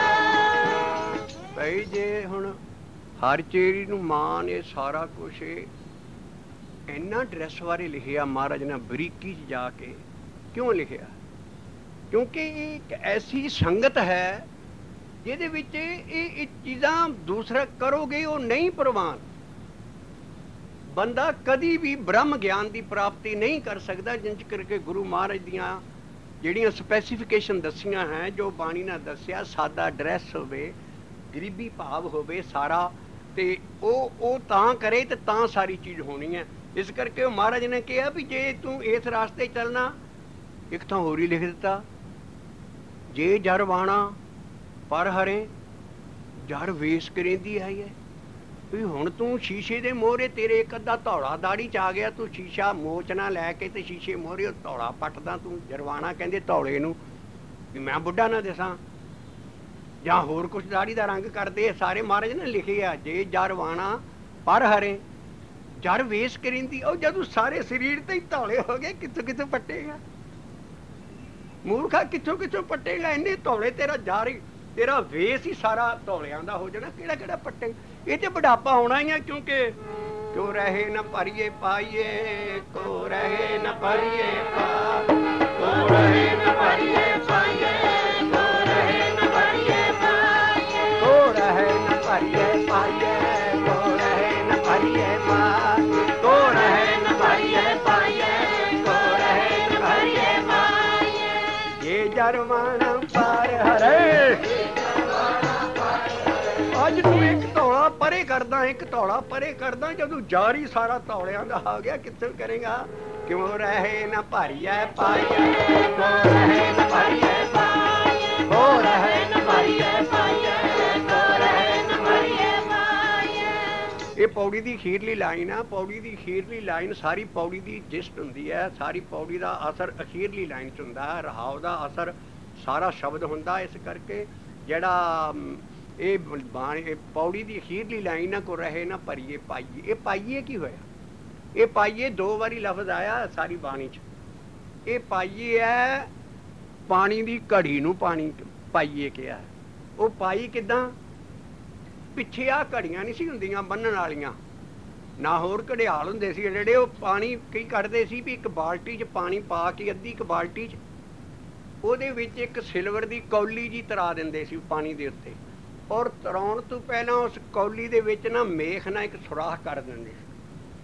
भाई जे हुण हर चेरी नूं मान, ये सारा कुछ इन्ना ड्रैस बारे लिखिया महाराज ने बरीकी च जाके। क्यों लिखिया? क्योंकि एक ऐसी संगत है जिहदे विच ये चीज़ां दूसरा करोगे वो नहीं प्रवान। बंदा कदी भी ब्रह्म ज्ञान की प्राप्ति नहीं कर सकता जिंज करके गुरु महाराज दियां जिहड़ियां स्पैसीफिकेशन दसियां हैं, जो बाणी ने दसिया, सादा ड्रैस होवे, गरीबी भाव होवे सारा, ते ओ तां करे ते तां सारी चीज़ होनी है। इस करके महाराज ने कहा भी जे तू इस रास्ते चलना, एक थां होर ही लिख दिता, जे जर वाणा पर हरे जर वेस करेंदी आई है। भी हुण तू शीशे दे मोहरे तेरे एक अद्धा धौला दाड़ी च आ गया, तू शीशा मोचना लैके ते शीशे मोहरे धौला पटदा, तू जरवाना कहंदे धौले नूं भी मैं बुढ़ा ना दिसां जां होर कुछ दाड़ी दा रंग करदे। सारे महाराज ने लिखे आ, जे जर वाणा पर हरे जर वेस करेंदी। और जदों सारे शरीर ते ही धौले हो गए, कित्थों कित्थों पट्टेगा मूर्खा, कित्थों कित्थों पट्टेगा, इन्ने धौले तेरा जार ही तेरा वेस ही सारा धौलियां दा हो जाना, किहड़ा किहड़ा पट्टे। ये ते बुढ़ापा होना ही है, क्योंकि क्यों रहे न परिए पाइए, को रहे न परिए पाइए, को रहे न परिए पाइए, को रहे न परिए पाइए, को रहे न परिए पाइए, को रहे न परिए पाइए, को रहे न परिए पाइए, को रहे न परिए पाइए। ये जरवाना पार हरे अज तू एक धौला परे करदा, एक धौला परे करदा, जदों जारी सारा धौलियां दा आ गया, कित्थे करेगा। क्यों रहे न भरिए पाइए, को रहे न भरिए पाइए, को रहे न भरिए पाइए, को रहे न भरिए पाइए। ये पौड़ी दी खीरली लाइन आ। पौड़ी दी खीरली लाइन सारी पौड़ी दी जिस्ट हुंदी है, सारी पौड़ी दा असर अखीरली लाइन च हुंदा है, रहाव दा असर सारा शब्द हुंदा। इस करके जिहड़ा ये बाणी पौड़ी की अखीरली लाइन को रहे ना भरीए पाइए, ये पाइए की होया, ये पाइए दो बारी लफ्ज आया सारी बाणी च। ये पाइए है पानी की घड़ी नूं पानी पाइए कहा है। वो पाई किदां, पिछे आ घड़ियां नहीं सी हुंदियां बन्नण वालियां, ना होर घड़ियाल हुंदे सी जिहड़े वो पानी की कढ़दे सी भी एक बाल्टी च पानी पा के अद्धी एक बाल्टी च ਉਹਦੇ ਵਿੱਚ एक सिल्वर की कौली जी तरा ਦਿੰਦੇ ਸੀ पानी के उत्ते, और तराउण तो पहला उस कौली दे विच ना मेख ना एक सुराख कर दिंदे सी।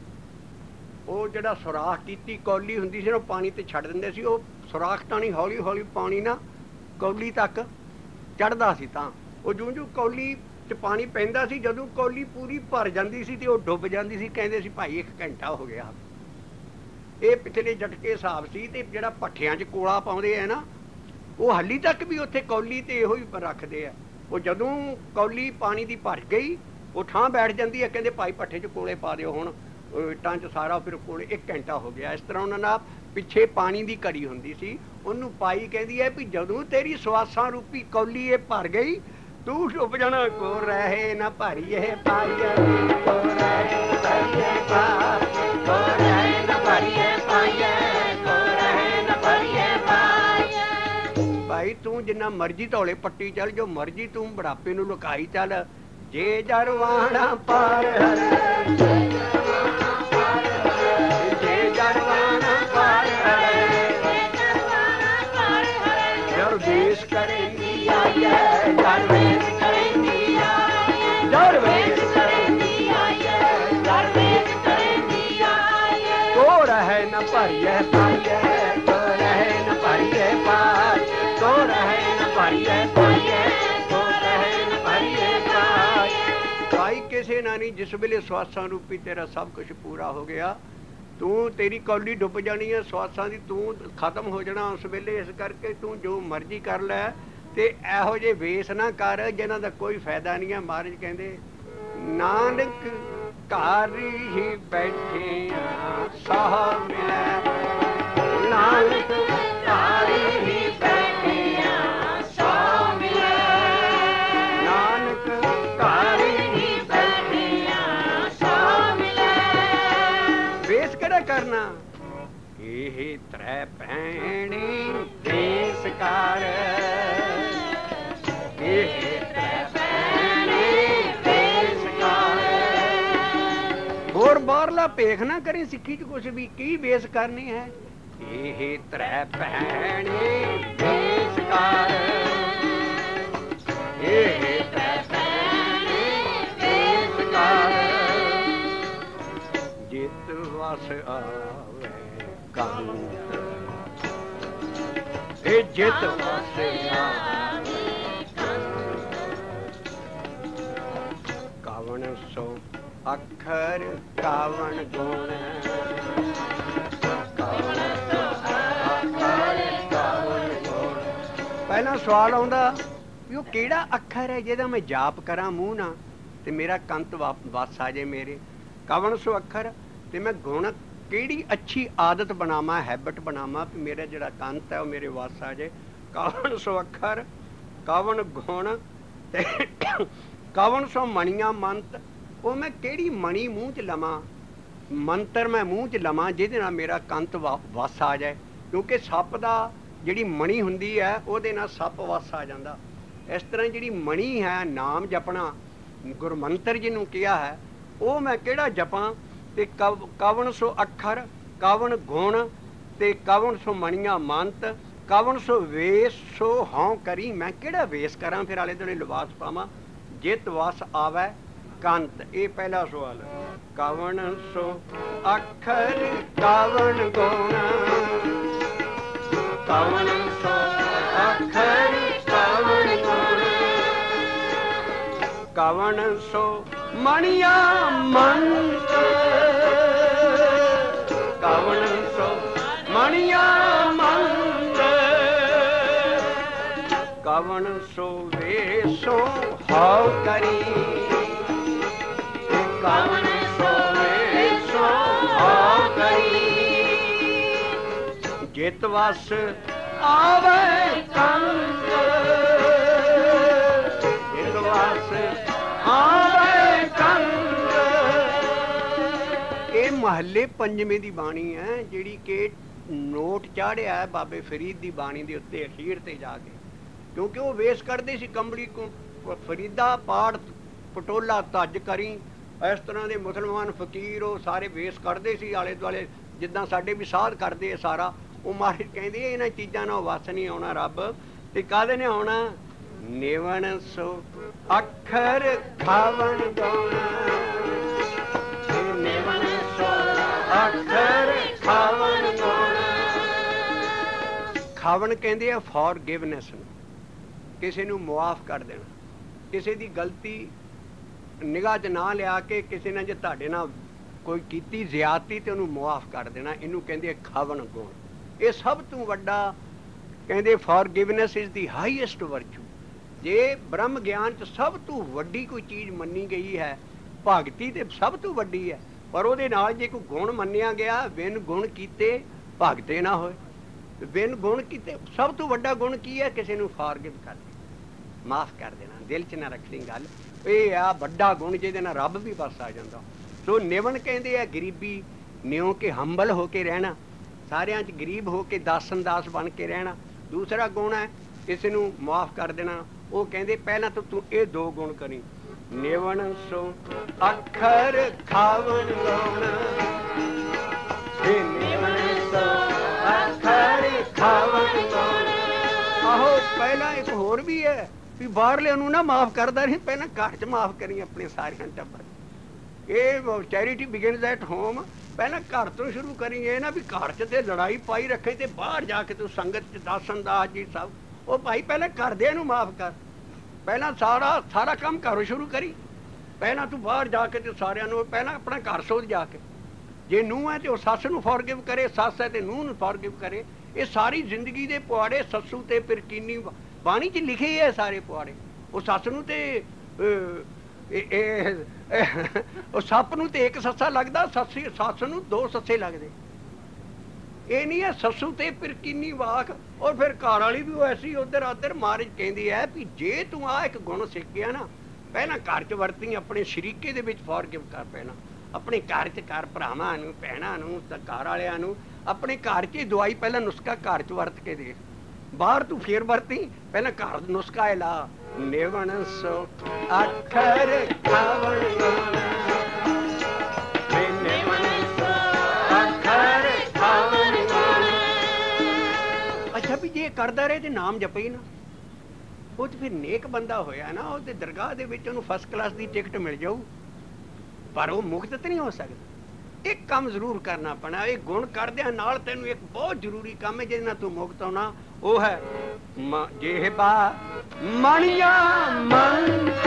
वो जिहड़ा सुराख कीती कौली हुंदी सी ना पानी ते छड्ड दिंदे सी। वो सुराख ताणी हौली हौली पानी ना कौली तक चढ़दा सी। तां वो जूं जूं कौली च पानी पैंदा सी, जदों कौली पूरी भर जांदी सी ते वो डुੱਬ जांदी सी, कहंदे सी भाई 1 घंटा हो गया। ये पिछले झटके हिसाब सी। ते जिहड़ा भट्ठियां च कोला पाउंदे है ना, वो हली तक भी उत्थे कौली ते इहो ही रखदे आ। वो जदों कौली पानी की भर गई वो थां बैठ जाती है, कहते भाई भट्ठे च कोले पा दिओ हुण इट्टां च सारा, फिर कोले 1 घंटा हो गया। इस तरह उन्होंने पिछे पानी की घड़ी हुंदी सी, उन्होंने पाई कहती है भी जदों तेरी स्वासां रूपी कौली ये भर गई तू डुੱਬ जाना। को रहे न भरिए पाइए, को रहे न भरिए पाइए, को रहे न भरिए पाइए, को रहे न भरिए पाइए। भाई तू जिन्ना मर्जी धौले पट्टी चल, जो मर्जी तू बुढ़ापे नूं लुकाई चल, जे जरवाना पार हरे, जे जरवाना पार हरे, दरवेश करेंगी आइए, दरवेश करेंगी आइए, दरवेश करेंगी आइए, दरवेश करेंगी आइए। को रहे न भरिए पाइए, को रहे न भरिए पाइए, को रहे न भरिए पाइए, को रहे न भरिए पाइए। भाई किसी ना नहीं, जिस वेले स्वासां रूपी तेरा सब कुछ पूरा हो गया, तू तेरी कौली डुੱਬ जानी है स्वासां दी, तू खत्म हो जाना उस वेले। इस करके तू जो मर्जी कर लै ते इहो जे वेस ना कर जिन्हां दा कोई फायदा नहीं है। महाराज कहंदे नानक घर ही बैठे साह मिलै, नानक घर ही बैठे साह मिलै, नानक घर ही बैठे साह मिलै। वेस किहड़ा करना, ਇਹ ਤ੍ਰੈ ਭੈਣੀ ਦੇਸ ਕਰ, ਇਹ ਤ੍ਰੈ ਭੈਣੀ ਦੇਸ ਕਰ। ਹੋਰ ਬਾਹਰਲਾ ਭੇਖ ਨਾ ਕਰੀ ਸਿੱਖੀ ਚ ਕੁਛ ਵੀ, ਕੀ ਵੇਸ ਕਰਨੀ ਹੈ। ਇਹ ਤ੍ਰੈ ਭੈਣੀ ਦੇਸ ਕਰ, ਇਹ ਤ੍ਰੈ ਭੈਣੀ ਦੇਸ ਕਰ। ਜਿਤ ਵਸ ਆਵੇ ਕੰਤ, ਇਹ ਜਿਤ ਵਸ ਆਵੇ ਕੰਤ। ਕਵਣ ਸੋ ਅੱਖਰ ਕਵਣ ਗੁਣ, ਕਵਣ ਸੋ ਅੱਖਰ ਕਵਣ ਗੁਣ। ਪਹਿਲਾਂ ਸਵਾਲ ਆਉਂਦਾ ਵੀ ਉਹ ਕਿਹੜਾ ਅੱਖਰ ਹੈ ਜਿਹਦਾ ਮੈਂ ਜਾਪ ਕਰਾਂ ਮੂੰਹ ਨਾਲ ਤੇ ਮੇਰਾ ਕੰਤ ਵਸ ਆ ਜੇ ਮੇਰੇ। ਕਵਣ ਸੋ ਅੱਖਰ ਤੇ ਮੈਂ ਗੁਣ ਕਿਹੜੀ ਅੱਛੀ ਆਦਤ ਬਣਾਵਾਂ, हैबिट ਬਣਾਵਾਂ ਵੀ ਮੇਰਾ ਜਿਹੜਾ ਕੰਤ ਹੈ ਉਹ ਮੇਰੇ ਵਸ ਆ ਜੇ। ਕਵਣ ਸੋ ਅੱਖਰ ਕਵਣ ਗੁਣ ਤੇ ਕਵਣ ਸੋ ਮਣੀਆਂ ਮੰਤ, ਉਹ ਮੈਂ ਕਿਹੜੀ ਮਣੀ ਮੂੰਹ 'ਚ ਲਵਾਂ, ਮੰਤਰ ਮੈਂ ਮੂੰਹ 'ਚ ਲਵਾਂ ਜਿਹਦੇ ਨਾਲ ਮੇਰਾ ਕੰਤ ਵਸ ਆ ਜਾਏ। ਕਿਉਂਕਿ ਸੱਪ ਦਾ ਜਿਹੜੀ ਮਣੀ ਹੁੰਦੀ ਹੈ ਉਹਦੇ ਨਾਲ ਸੱਪ ਵਸ ਆ ਜਾਂਦਾ। ਇਸ ਤਰ੍ਹਾਂ ਜਿਹੜੀ ਮਣੀ ਹੈ, ਨਾਮ ਜਪਣਾ, ਗੁਰਮੰਤਰ ਜਿਹਨੂੰ ਕਿਹਾ ਹੈ, ਉਹ ਮੈਂ ਕਿਹੜਾ ਜਪਾਂ? ਤੇ ਕਵਣ ਸੋ ਅੱਖਰ, ਕਵਣ ਗੁਣ, ਤੇ ਕਵਣ ਸੋ ਮਣੀਆਂ ਮੰਤ, ਕਵਣ ਸੋ ਵੇਸ ਸੋ ਹਉ ਕਰੀ। ਮੈਂ ਕਿਹੜਾ ਵੇਸ ਕਰਾਂ, ਫਿਰ ਆਲੇ ਦੁਆਲੇ ਲਿਬਾਸ ਪਾਵਾਂ? ਜਿਤ ਵਸ ਆਵੈ ਕੰਤ। ਇਹ ਪਹਿਲਾ ਸਵਾਲ। ਕਵਣ ਸੋ ਅੱਖਰ, ਕਵਣ ਗੁਣ, ਕਵਣ ਸੋ ਅੱਖਰ, ਕਵਣ ਗੁਣ, ਕਵਣ ਸੋ ਮਣੀਆਂ ਮੰਤ, ਕਵਣ ਸੋ ਮਣੀਆਂ ਮੰਤ, ਕਵਣ ਸੋ ਵੇਸੋ ਹਉ ਕਰੀ, ਕਵਣ ਸੋ ਵੇਸੋ ਹਉ ਕਰੀ। ਜਿਤ ਵਸ ਆਵੈ ਕੰਤ, ਜਿਤ ਵਸ ਆਵੈ ਕੰਤ। ਇਹ ਮਹੱਲੇ ਪੰਜਵੇਂ ਦੀ ਬਾਣੀ ਹੈ, ਜਿਹੜੀ ਕਿ ਨੋਟ ਚਾੜਿਆ ਹੈ ਬਾਬੇ ਫਰੀਦ ਦੀ ਬਾਣੀ ਦੇ ਉੱਤੇ ਅਖੀਰ ਤੇ ਜਾ ਕੇ, ਕਿਉਂਕਿ ਉਹ ਵੇਸ ਕਰਦੇ ਸੀ ਕੰਬਲੀ ਕੋ ਫਰੀਦਾ ਪਾੜ ਪਟੋਲਾ ਧੱਜ ਕਰੀ। ਇਸ ਤਰ੍ਹਾਂ ਦੇ ਮੁਸਲਮਾਨ ਫਕੀਰ ਉਹ ਸਾਰੇ ਵੇਸ ਕੱਢਦੇ ਸੀ ਆਲੇ ਦੁਆਲੇ, ਜਿੱਦਾਂ ਸਾਡੇ ਵੀ ਸਾਧ ਕਰਦੇ ਆ ਸਾਰਾ। ਉਹ ਮਹਾਰਾਜ ਕਹਿੰਦੇ ਇਹਨਾਂ ਚੀਜ਼ਾਂ ਨਾਲ ਵਸ ਨਹੀਂ ਆਉਣਾ ਰੱਬ, ਤੇ ਕਾਹਦੇ ਨੇ ਆਉਣਾ? ਨਿਵਣ ਸੋ ਅੱਖਰ, ਖਾਵਣ ਗੁਣ, ਨਿਵਣ ਸੋ ਅੱਖਰ, ਖਾਵਣ ਗੁਣ। ਖਾਵਣ ਕਹਿੰਦੇ ਆ ਫੋਰਗਿਵਨੈਸ ਨੂੰ, ਕਿਸੇ ਨੂੰ ਮੁਆਫ ਕਰ ਦੇਣਾ, ਕਿਸੇ ਦੀ ਗਲਤੀ ਨਿਗਾਹ 'ਚ ਨਾ ਲਿਆ ਕੇ, ਕਿਸੇ ਨੇ ਜੇ ਤੁਹਾਡੇ ਨਾਲ ਕੋਈ ਕੀਤੀ ਜ਼ਿਆਦਤੀ ਤੇ ਉਹਨੂੰ ਮੁਆਫ ਕਰ ਦੇਣਾ, ਇਹਨੂੰ ਕਹਿੰਦੇ ਖਾਵਣ ਗੁਣ। ਇਹ ਸਭ ਤੋਂ ਵੱਡਾ ਕਹਿੰਦੇ forgiveness is the highest virtue. ਜੇ ਬ੍ਰਹਮ ਗਿਆਨ 'ਚ ਸਭ ਤੋਂ ਵੱਡੀ ਕੋਈ ਚੀਜ਼ ਮੰਨੀ ਗਈ ਹੈ, ਭਗਤੀ ਤੇ ਸਭ ਤੋਂ ਵੱਡੀ ਹੈ, ਪਰ ਉਹਦੇ ਨਾਲ ਜੇ ਕੋਈ ਗੁਣ ਮੰਨਿਆ ਗਿਆ, ਬਿਨ ਗੁਣ ਕੀਤੇ ਭਗਤੇ ਨਾ ਹੋਏ। ਬਿਨ ਗੁਣ ਕੀਤੇ ਸਭ ਤੋਂ ਵੱਡਾ ਗੁਣ ਕੀ ਹੈ? ਕਿਸੇ ਨੂੰ ਫੋਰਗਿਵ ਕਰ ਦੇਣਾ, ਮਾਫ ਕਰ ਦੇਣਾ, ਦਿਲ 'ਚ ਨਾ ਰੱਖਣੀ ਗੱਲ। ਇਹ ਆ ਵੱਡਾ ਗੁਣ ਜਿਹਦੇ ਨਾਲ ਰੱਬ ਵੀ ਵਸ ਆ ਜਾਂਦਾ। ਸੋ ਨਿਵਣ ਕਹਿੰਦੇ ਆ ਗਰੀਬੀ, ਨਿਉ ਕੇ ਹੰਬਲ ਹੋ ਕੇ ਰਹਿਣਾ, ਸਾਰਿਆਂ 'ਚ ਗਰੀਬ ਹੋ ਕੇ ਦਾਸਨ ਦਾਸ ਬਣ ਕੇ ਰਹਿਣਾ। ਦੂਸਰਾ ਗੁਣ ਹੈ ਕਿਸੇ ਨੂੰ ਮਾਫ ਕਰ ਦੇਣਾ। ਉਹ ਕਹਿੰਦੇ ਪਹਿਲਾਂ ਤਾਂ ਤੂੰ ਇਹ ਦੋ ਗੁਣ ਕਰੀ, ਨਿਵਣ ਸੋ ਅੱਖਰ, ਖਾਵਣ ਗੁਣ, ਨਿਵਣ ਸੋ ਅੱਖਰ, ਖਾਵਣ ਗੁਣ। ਆਹੋ ਪਹਿਲਾਂ ਇੱਕ ਹੋਰ ਵੀ ਹੈ ਵੀ ਬਾਹਰਲਿਆਂ ਨੂੰ ਨਾ ਮਾਫ ਕਰਦਾ ਨਹੀਂ, ਪਹਿਲਾਂ ਘਰ 'ਚ ਮਾਫ ਕਰੀ ਆਪਣੇ ਸਾਰਿਆਂ ਟੱਬਰ। ਇਹ ਚੈਰਿਟੀ ਬਿਗਿਨਸ ਐਟ ਹੋਮ। ਪਹਿਲਾਂ ਘਰ ਤੋਂ ਸ਼ੁਰੂ ਕਰੀ। ਇਹ ਨਾ ਵੀ ਘਰ 'ਚ ਤੇ ਲੜਾਈ ਪਾਈ ਰੱਖੇ ਤੇ ਬਾਹਰ ਜਾ ਕੇ ਤੂੰ ਸੰਗਤ 'ਚ ਦਾਸਨ ਦਾਸ ਜੀ ਸਭ। ਉਹ ਭਾਈ ਪਹਿਲਾਂ ਘਰਦਿਆਂ ਨੂੰ ਮਾਫ ਕਰ, ਪਹਿਲਾਂ ਸਾਰਾ ਕੰਮ ਘਰੋਂ ਸ਼ੁਰੂ ਕਰੀ। ਪਹਿਲਾਂ ਤੂੰ ਬਾਹਰ ਜਾ ਕੇ ਤੇ ਸਾਰਿਆਂ ਨੂੰ, ਪਹਿਲਾਂ ਆਪਣਾ ਘਰ ਸੋਧ ਜਾ ਕੇ। ਜੇ ਨੂੰਹ ਹੈ ਤੇ ਉਹ ਸੱਸ ਨੂੰ ਫੋਰਗਿਵ ਕਰੇ, ਸੱਸ ਹੈ ਤੇ ਨੂੰਹ ਨੂੰ ਫੋਰਗਿਵ ਕਰੇ। ਇਹ ਸਾਰੀ ਜ਼ਿੰਦਗੀ ਦੇ ਪੁਆੜੇ ਸੱਸੂ ਤੇ ਪਿਰਕੀਨੀ ਬਾਣੀ 'ਚ ਲਿਖੇ ਹੈ ਸਾਰੇ ਪੁਆੜੇ। ਉਹ ਸੱਸ ਨੂੰ ਤੇ ਉਹ ਸੱਪ ਨੂੰ ਤੇ ਇੱਕ ਸੱਸਾ ਲੱਗਦਾ, ਸੱਸ ਨੂੰ ਦੋ ਸੱਸੇ ਲੱਗਦੇ। ਇਹ ਨਹੀਂ ਹੈ ਸੱਸੂ ਤੇ ਪਿਰਕੀਨੀ ਵਾਕ। ਔਰ ਫਿਰ ਘਰ ਵਾਲੀ ਵੀ ਉਹ ਐਸੀ ਉੱਧਰ ਆਧਰ ਮਾਰਜ ਕਹਿੰਦੀ ਹੈ ਵੀ ਜੇ ਤੂੰ ਆਹ ਇੱਕ ਗੁਣ ਸਿੱਖ ਗਿਆ ਨਾ, ਪਹਿਲਾਂ ਘਰ 'ਚ ਵਰਤੀ, ਆਪਣੇ ਸ਼ਰੀਕੇ ਦੇ ਵਿੱਚ ਫੋਰਗਿਵ ਕਰ, ਪਹਿਲਾਂ ਆਪਣੇ ਘਰ 'ਚ ਕਰ, ਭਰਾਵਾਂ ਨੂੰ, ਭੈਣਾਂ ਨੂੰ, ਘਰ ਵਾਲਿਆਂ ਨੂੰ। ਆਪਣੇ ਘਰ 'ਚ ਹੀ ਦਵਾਈ ਪਹਿਲਾਂ ਨੁਸਖਾ ਘਰ 'ਚ ਵਰਤ ਕੇ ਦੇਖ, ਬਾਹਰ ਤੂੰ ਫੇਰ ਵਰਤੀ, ਪਹਿਲਾਂ ਘਰ ਨੁਸਖਾ ਲਾ। ਨਿਵਣ ਸੋ ਅੱਖਰ, ਖਾਵਣ ਗੁਣ, ਨਿਵਣ ਸੋ ਅੱਖਰ, ਖਾਵਣ ਗੁਣ। ਅੱਛਾ ਵੀ ਜੇ ਕਰਦਾ ਰਹੇ ਤੇ ਨਾਮ ਜਪੇ ਹੀ ਨਾ, ਉਹ ਤੇ ਫਿਰ ਨੇਕ ਬੰਦਾ ਹੋਇਆ ਨਾ, ਉਹ ਤੇ ਦਰਗਾਹ ਦੇ ਵਿੱਚ ਉਹਨੂੰ ਫਸਟ ਕਲਾਸ ਦੀ ਟਿਕਟ ਮਿਲ ਜਾਊ, ਪਰ ਉਹ ਮੁਕਤ ਤੇ ਨਹੀਂ ਹੋ ਸਕਦਾ। ਇੱਕ ਕੰਮ ਜ਼ਰੂਰ ਕਰਨਾ ਪੈਣਾ। ਇਹ ਗੁਣ ਕਰਦਿਆਂ ਨਾਲ ਤੈਨੂੰ ਇੱਕ ਬਹੁਤ ਜ਼ਰੂਰੀ ਕੰਮ ਹੈ ਜਿਹਦੇ ਨਾਲ ਤੂੰ ਮੁਕਤ ਹੋਣਾ, ਉਹ ਹੈ ਜਿਹਬਾ ਮਣੀਆਂ ਮੰਤ,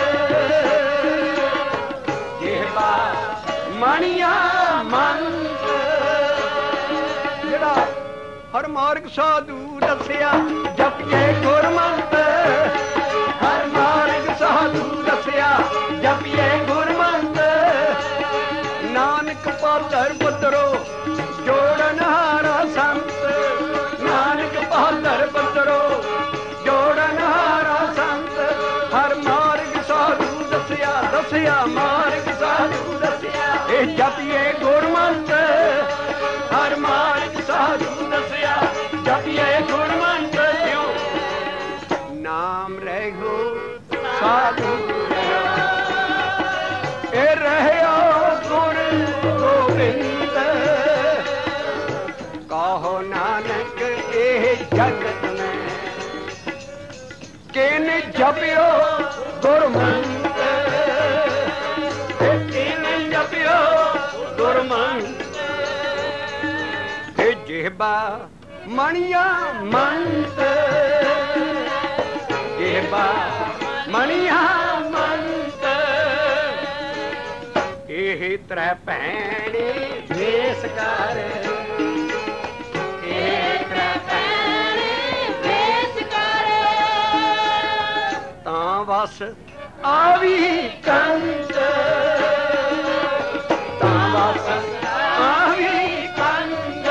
ਜਿਹਬਾ ਮਣੀਆਂ ਮੰਤ। ਜਿਹੜਾ ਹਰ ਮਾਰਗ ਸਾਧੂ ਦੱਸਿਆ ਜਪੀਏ ਗੁਰਮੰਤ, ਹਰ ਮਾਰਗ ਸਾਧੂ ਦੱਸਿਆ ਜਪੀਏ ਗੁਰਮੰਤ। ਨਾਨਕ ਪਾਤਰ ਪੁੱਤਰੋ ਜੋੜਨ ਹਾਰਾ ਸੰਤ, ਨਾਨਕ ਪਾਤਰ ਪੁੱਤਰੋ ਜੋੜਨ ਹਾਰਾ ਸੰਤ। ਹਰ ਮਾਰਗ ਸਾਧੂ ਦੱਸਿਆ, ਦੱਸਿਆ ਮਾਰਗ ਸਾਧੂ ਦੱਸਿਆ, ਇਹ ਜਪੀਏ ਗੁਰਮੰਤ। ਹਰ ਮਾਰਗ ਸਾਧੂ ਦੱਸਿਆ ਜਪੀਏ ਗੁਰਮੰਤ। ਨਾਮ ਰਹਿ ਗੋ जगत में किन जपियो गुरमंत्र किन जपियो गुरमंत्र जिहबा मणिया मंत्र जिहबा मणिया मंत्र ਇਹ ਤ੍ਰੈ ਭੈਣੇ ਵੇਸ ਕਰ ਇਹ ਤ੍ਰੈ ਭੈਣੇ ਵੇਸ ਕਰ ਤਾਂ ਵਸ ਆਵੀ ਕੰਤ ਤਾਂ ਵਸ ਆਵੀ ਕੰਤ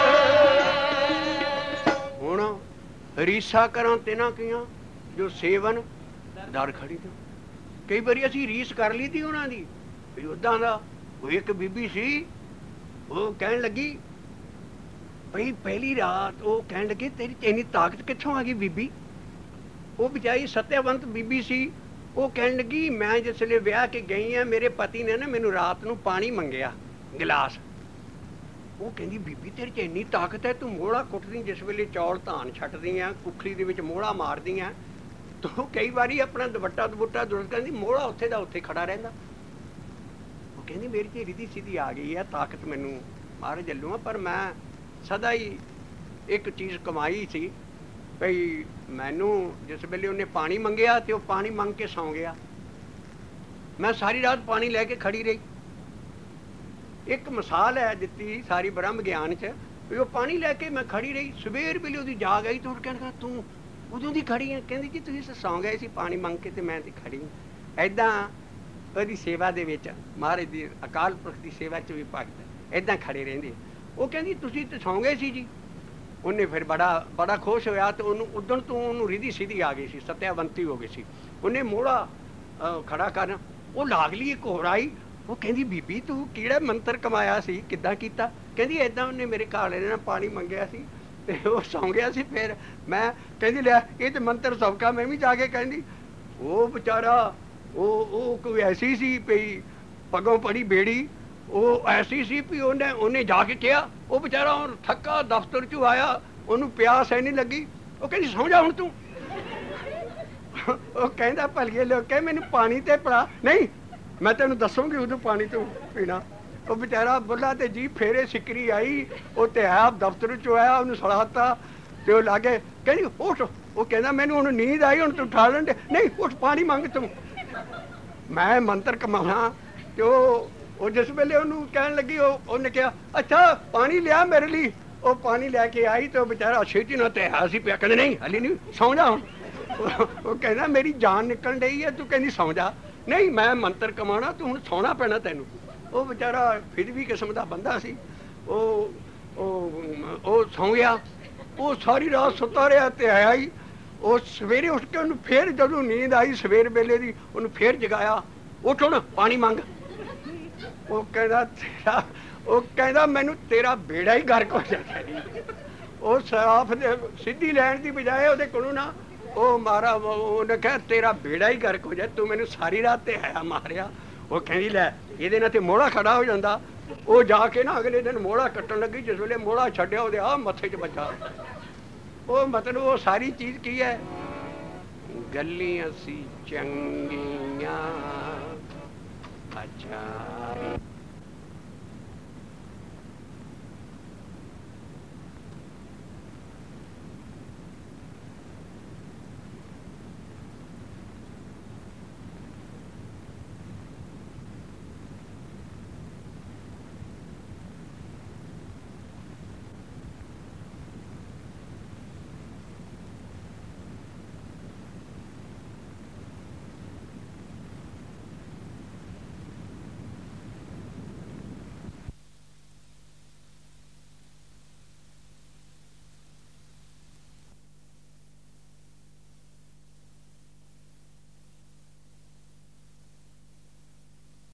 ਹੁਣ ਰੀਸਾ ਕਰਾਂ ਤਿਨਾਂ ਕੀਆਂ ਜੋ ਸੇਵਨ ਦਰ ਖੜੀ ਤੋਂ ਕਈ ਵਾਰੀ ਅਸੀਂ ਰੀਸ ਕਰ ਲਈ ਤੀ ਉਹਨਾਂ ਦੀ ਉਦਾਂ ਦਾ ਉਹ ਇੱਕ ਬੀਬੀ ਸੀ ਉਹ ਕਹਿਣ ਲੱਗੀ ਭਈ ਪਹਿਲੀ ਰਾਤ ਉਹ ਕਹਿਣ ਲੱਗੀ ਤੇਰੀ ਇੰਨੀ ਤਾਕਤ ਕਿੱਥੋਂ ਆ ਗਈ ਬੀਬੀ ਉਹ ਵਿਚਾਰੀ ਸਤਿਆਵੰਤ ਬੀਬੀ ਸੀ ਉਹ ਕਹਿਣ ਲੱਗੀ ਮੈਂ ਜਿਸ ਵੇਲੇ ਵਿਆਹ ਕੇ ਗਈ ਆ ਮੇਰੇ ਪਤੀ ਨੇ ਨਾ ਮੈਨੂੰ ਰਾਤ ਨੂੰ ਪਾਣੀ ਮੰਗਿਆ ਗਿਲਾਸ ਉਹ ਕਹਿੰਦੀ ਬੀਬੀ ਤੇਰੀ 'ਚ ਇੰਨੀ ਤਾਕਤ ਹੈ ਤੂੰ ਮੋਹੜਾ ਕੁੱਟਦੀ ਜਿਸ ਵੇਲੇ ਚੌਲ ਧਾਨ ਛੱਡਦੀ ਆ ਕੁੱਖੜੀ ਦੇ ਵਿੱਚ ਮੋਹੜਾ ਮਾਰਦੀ ਆ ਤੂੰ ਕਈ ਵਾਰੀ ਆਪਣਾ ਦੁਪੱਟਾ ਦੁਰ ਕਹਿੰਦੀ ਮੋਹੜਾ ਉੱਥੇ ਦਾ ਉੱਥੇ ਖੜਾ ਰਹਿੰਦਾ ਕਹਿੰਦੀ ਮੇਰੀ ਤੇ ਰਿਧੀ ਸਿੱਧੀ ਆ ਗਈ ਹੈ ਤਾਕਤ ਮੈਨੂੰ ਮਾਰੇ ਜੱਲੂ ਆ ਪਰ ਮੈਂ ਸਦਾ ਹੀ ਇੱਕ ਚੀਜ਼ ਕਮਾਈ ਸੀ ਭਈ ਮੈਨੂੰ ਜਿਸ ਵੇਲੇ ਉਹਨੇ ਪਾਣੀ ਮੰਗਿਆ ਤੇ ਉਹ ਪਾਣੀ ਮੰਗ ਕੇ ਸੌਂ ਗਿਆ ਮੈਂ ਸਾਰੀ ਰਾਤ ਪਾਣੀ ਲੈ ਕੇ ਖੜੀ ਰਹੀ ਇੱਕ ਮਿਸਾਲ ਹੈ ਦਿੱਤੀ ਸਾਰੀ ਬ੍ਰਹਮ ਗਿਆਨ 'ਚ ਵੀ ਉਹ ਪਾਣੀ ਲੈ ਕੇ ਮੈਂ ਖੜੀ ਰਹੀ ਸਵੇਰ ਵੇਲੇ ਉਹਦੀ ਜਾਗ ਆਈ ਤਾਂ ਉਹ ਕਹਿੰਦਾ ਤੂੰ ਉਦੋਂ ਦੀ ਖੜੀ ਹੈ ਕਹਿੰਦੀ ਜੀ ਤੁਸੀਂ ਸੌਂ ਗਏ ਸੀ ਪਾਣੀ ਮੰਗ ਕੇ ਤੇ ਮੈਂ ਤੇ ਖੜੀ ਐਦਾਂ ਉਹਦੀ ਸੇਵਾ ਦੇ ਵਿੱਚ ਮਹਾਰਾਜ ਦੀ ਅਕਾਲ ਪੁਰਖ ਦੀ ਸੇਵਾ 'ਚ ਵੀ ਭਗਤ ਏਦਾਂ ਖੜੇ ਰਹਿੰਦੇ ਉਹ ਕਹਿੰਦੀ ਤੁਸੀਂ ਤੇ ਸੌਂ ਗਏ ਸੀ ਜੀ ਉਹਨੇ ਫਿਰ ਬੜਾ ਖੁਸ਼ ਹੋਇਆ ਤੇ ਉਹਨੂੰ ਉਦਣ ਤੋਂ ਉਹਨੂੰ ਰਿਧੀ ਸਿੱਧੀ ਆ ਗਈ ਸੀ ਸਤਿਆਵੰਤੀ ਹੋ ਗਈ ਸੀ ਉਹਨੇ ਮੋਹੜਾ ਖੜਾ ਕਰਨ ਉਹ ਲਾਗਲੀ ਇੱਕ ਹੋਰ ਆਈ ਉਹ ਕਹਿੰਦੀ ਬੀਬੀ ਤੂੰ ਕਿਹੜਾ ਮੰਤਰ ਕਮਾਇਆ ਸੀ ਕਿੱਦਾਂ ਕੀਤਾ ਕਹਿੰਦੀ ਏਦਾਂ ਉਹਨੇ ਮੇਰੇ ਘਰ ਵਾਲੇ ਨੇ ਪਾਣੀ ਮੰਗਿਆ ਸੀ ਤੇ ਉਹ ਸੌਂ ਗਿਆ ਸੀ ਫਿਰ ਮੈਂ ਕਹਿੰਦੀ ਲੈ ਇਹ ਤੇ ਮੰਤਰ ਸੌਕਾ ਮੈਂ ਵੀ ਜਾ ਕੇ ਕਹਿੰਦੀ ਉਹ ਵਿਚਾਰਾ ਉਹ ਕੋਈ ਐਸੀ ਸੀ ਪਈ ਪੱਗੋਂ ਪੜੀ ਬੇੜੀ ਉਹ ਐਸੀ ਸੀ ਵੀ ਉਹਨੇ ਜਾ ਕੇ ਕਿਹਾ ਉਹ ਵਿਚਾਰਾ ਹੁਣ ਥੱਕਾ ਦਫ਼ਤਰ 'ਚੋਂ ਆਇਆ ਉਹਨੂੰ ਪਿਆਸ ਐ ਨਹੀਂ ਲੱਗੀ ਉਹ ਕਹਿੰਦੀ ਸੌਂ ਜਾ ਹੁਣ ਤੂੰ ਉਹ ਕਹਿੰਦਾ ਭਲੀਏ ਲੋਕੇ ਮੈਨੂੰ ਪਾਣੀ ਤੇ ਪਿਲਾ ਨਹੀਂ ਮੈਂ ਤੈਨੂੰ ਦੱਸੂਗੀ ਉਦੋਂ ਪਾਣੀ ਤੂੰ ਪੀਣਾ ਉਹ ਵਿਚਾਰਾ ਬੁੱਲਾ ਤੇ ਜੀ ਫੇਰੇ ਸਿਕਰੀ ਆਈ ਉਹ ਤੇ ਆਪ ਦਫ਼ਤਰ 'ਚੋਂ ਆਇਆ ਉਹਨੂੰ ਸਲਾਹਤਾ ਤੇ ਉਹ ਲਾਗੇ ਕਹਿੰਦੀ ਉੱਠ ਉਹ ਕਹਿੰਦਾ ਮੈਨੂੰ ਹੁਣ ਨੀਂਦ ਆਈ ਹੁਣ ਤੂੰ ਉਠਾ ਲੈਂਦੇ ਨਹੀਂ ਉੱਠ ਪਾਣੀ ਮੰਗ ਤੂੰ ਮੈਂ ਮੰਤਰ ਕਮਾਉਣਾ ਤੇ ਉਹ ਜਿਸ ਵੇਲੇ ਉਹਨੂੰ ਕਹਿਣ ਲੱਗੀ ਉਹਨੇ ਕਿਹਾ ਅੱਛਾ ਪਾਣੀ ਲਿਆ ਮੇਰੇ ਲਈ ਉਹ ਪਾਣੀ ਲੈ ਕੇ ਆਈ ਤੇ ਉਹ ਵਿਚਾਰਾ ਛੇਤੀ ਨਾਲ ਤੇ ਹੈ ਸੀ ਪਿਆ ਕਹਿੰਦੇ ਨਹੀਂ ਹਲੀ ਨਹੀਂ ਸੌਂ ਜਾ ਹੁਣ ਉਹ ਕਹਿੰਦਾ ਮੇਰੀ ਜਾਨ ਨਿਕਲਣ ਡਈ ਹੈ ਤੂੰ ਕਹਿੰਦੀ ਸੌਂ ਜਾ ਨਹੀਂ ਮੈਂ ਮੰਤਰ ਕਮਾਉਣਾ ਤੂੰ ਹੁਣ ਸੌਣਾ ਪੈਣਾ ਤੈਨੂੰ ਉਹ ਵਿਚਾਰਾ ਫਿਰ ਵੀ ਕਿਸਮ ਦਾ ਬੰਦਾ ਸੀ ਉਹ ਸੌਂ ਗਿਆ ਉਹ ਸਾਰੀ ਰਾਤ ਸੁੱਤਾ ਰਿਹਾ ਤੇ ਆਇਆ ਹੀ ਉਹ ਸਵੇਰੇ ਉੱਠ ਕੇ ਉਹਨੂੰ ਫੇਰ ਜਦੋਂ ਨੀਂਦ ਆਈ ਸਵੇਰ ਵੇਲੇ ਦੀ ਉਹਨੂੰ ਫੇਰ ਜਗਾਇਆ ਉੱਠ ਹੁਣ ਪਾਣੀ ਮੰਗ ਉਹ ਕਹਿੰਦਾ ਮੈਨੂੰ ਤੇਰਾ ਬੇੜਾ ਹੀ ਗਰਕ ਹੋ ਜਾਣਾ ਉਹ ਸਾਫ ਦੇ ਸਿੱਧੀ ਲੈਣ ਦੀ ਬਜਾਏ ਉਹਦੇ ਕੋਲੋਂ ਨਾ ਉਹ ਮਾਰਾ ਉਹਨੇ ਕਿਹਾ ਤੇਰਾ ਬੇੜਾ ਹੀ ਗਰਕ ਹੋ ਜਾ ਤੂੰ ਮੈਨੂੰ ਸਾਰੀ ਰਾਤ ਤੇ ਆਇਆ ਮਾਰਿਆ ਉਹ ਕਹਿੰਦੀ ਲੈ ਇਹਦੇ ਨਾਲ ਤੇ ਮੋਹੜਾ ਖੜਾ ਹੋ ਜਾਂਦਾ ਉਹ ਜਾ ਕੇ ਨਾ ਅਗਲੇ ਦਿਨ ਮੋਹੜਾ ਕੱਟਣ ਲੱਗੀ ਜਿਸ ਵੇਲੇ ਮੋਹੜਾ ਛੱਡਿਆ ਉਹਦੇ ਆਹ ਮੱਥੇ 'ਚ ਵੱਜਾ ਉਹ ਮਤਲਬ ਉਹ ਸਾਰੀ ਚੀਜ਼ ਕੀ ਹੈ ਗੱਲੀਆਂ ਸੀ ਚੰਗੀਆਂ ਅੱਛਾ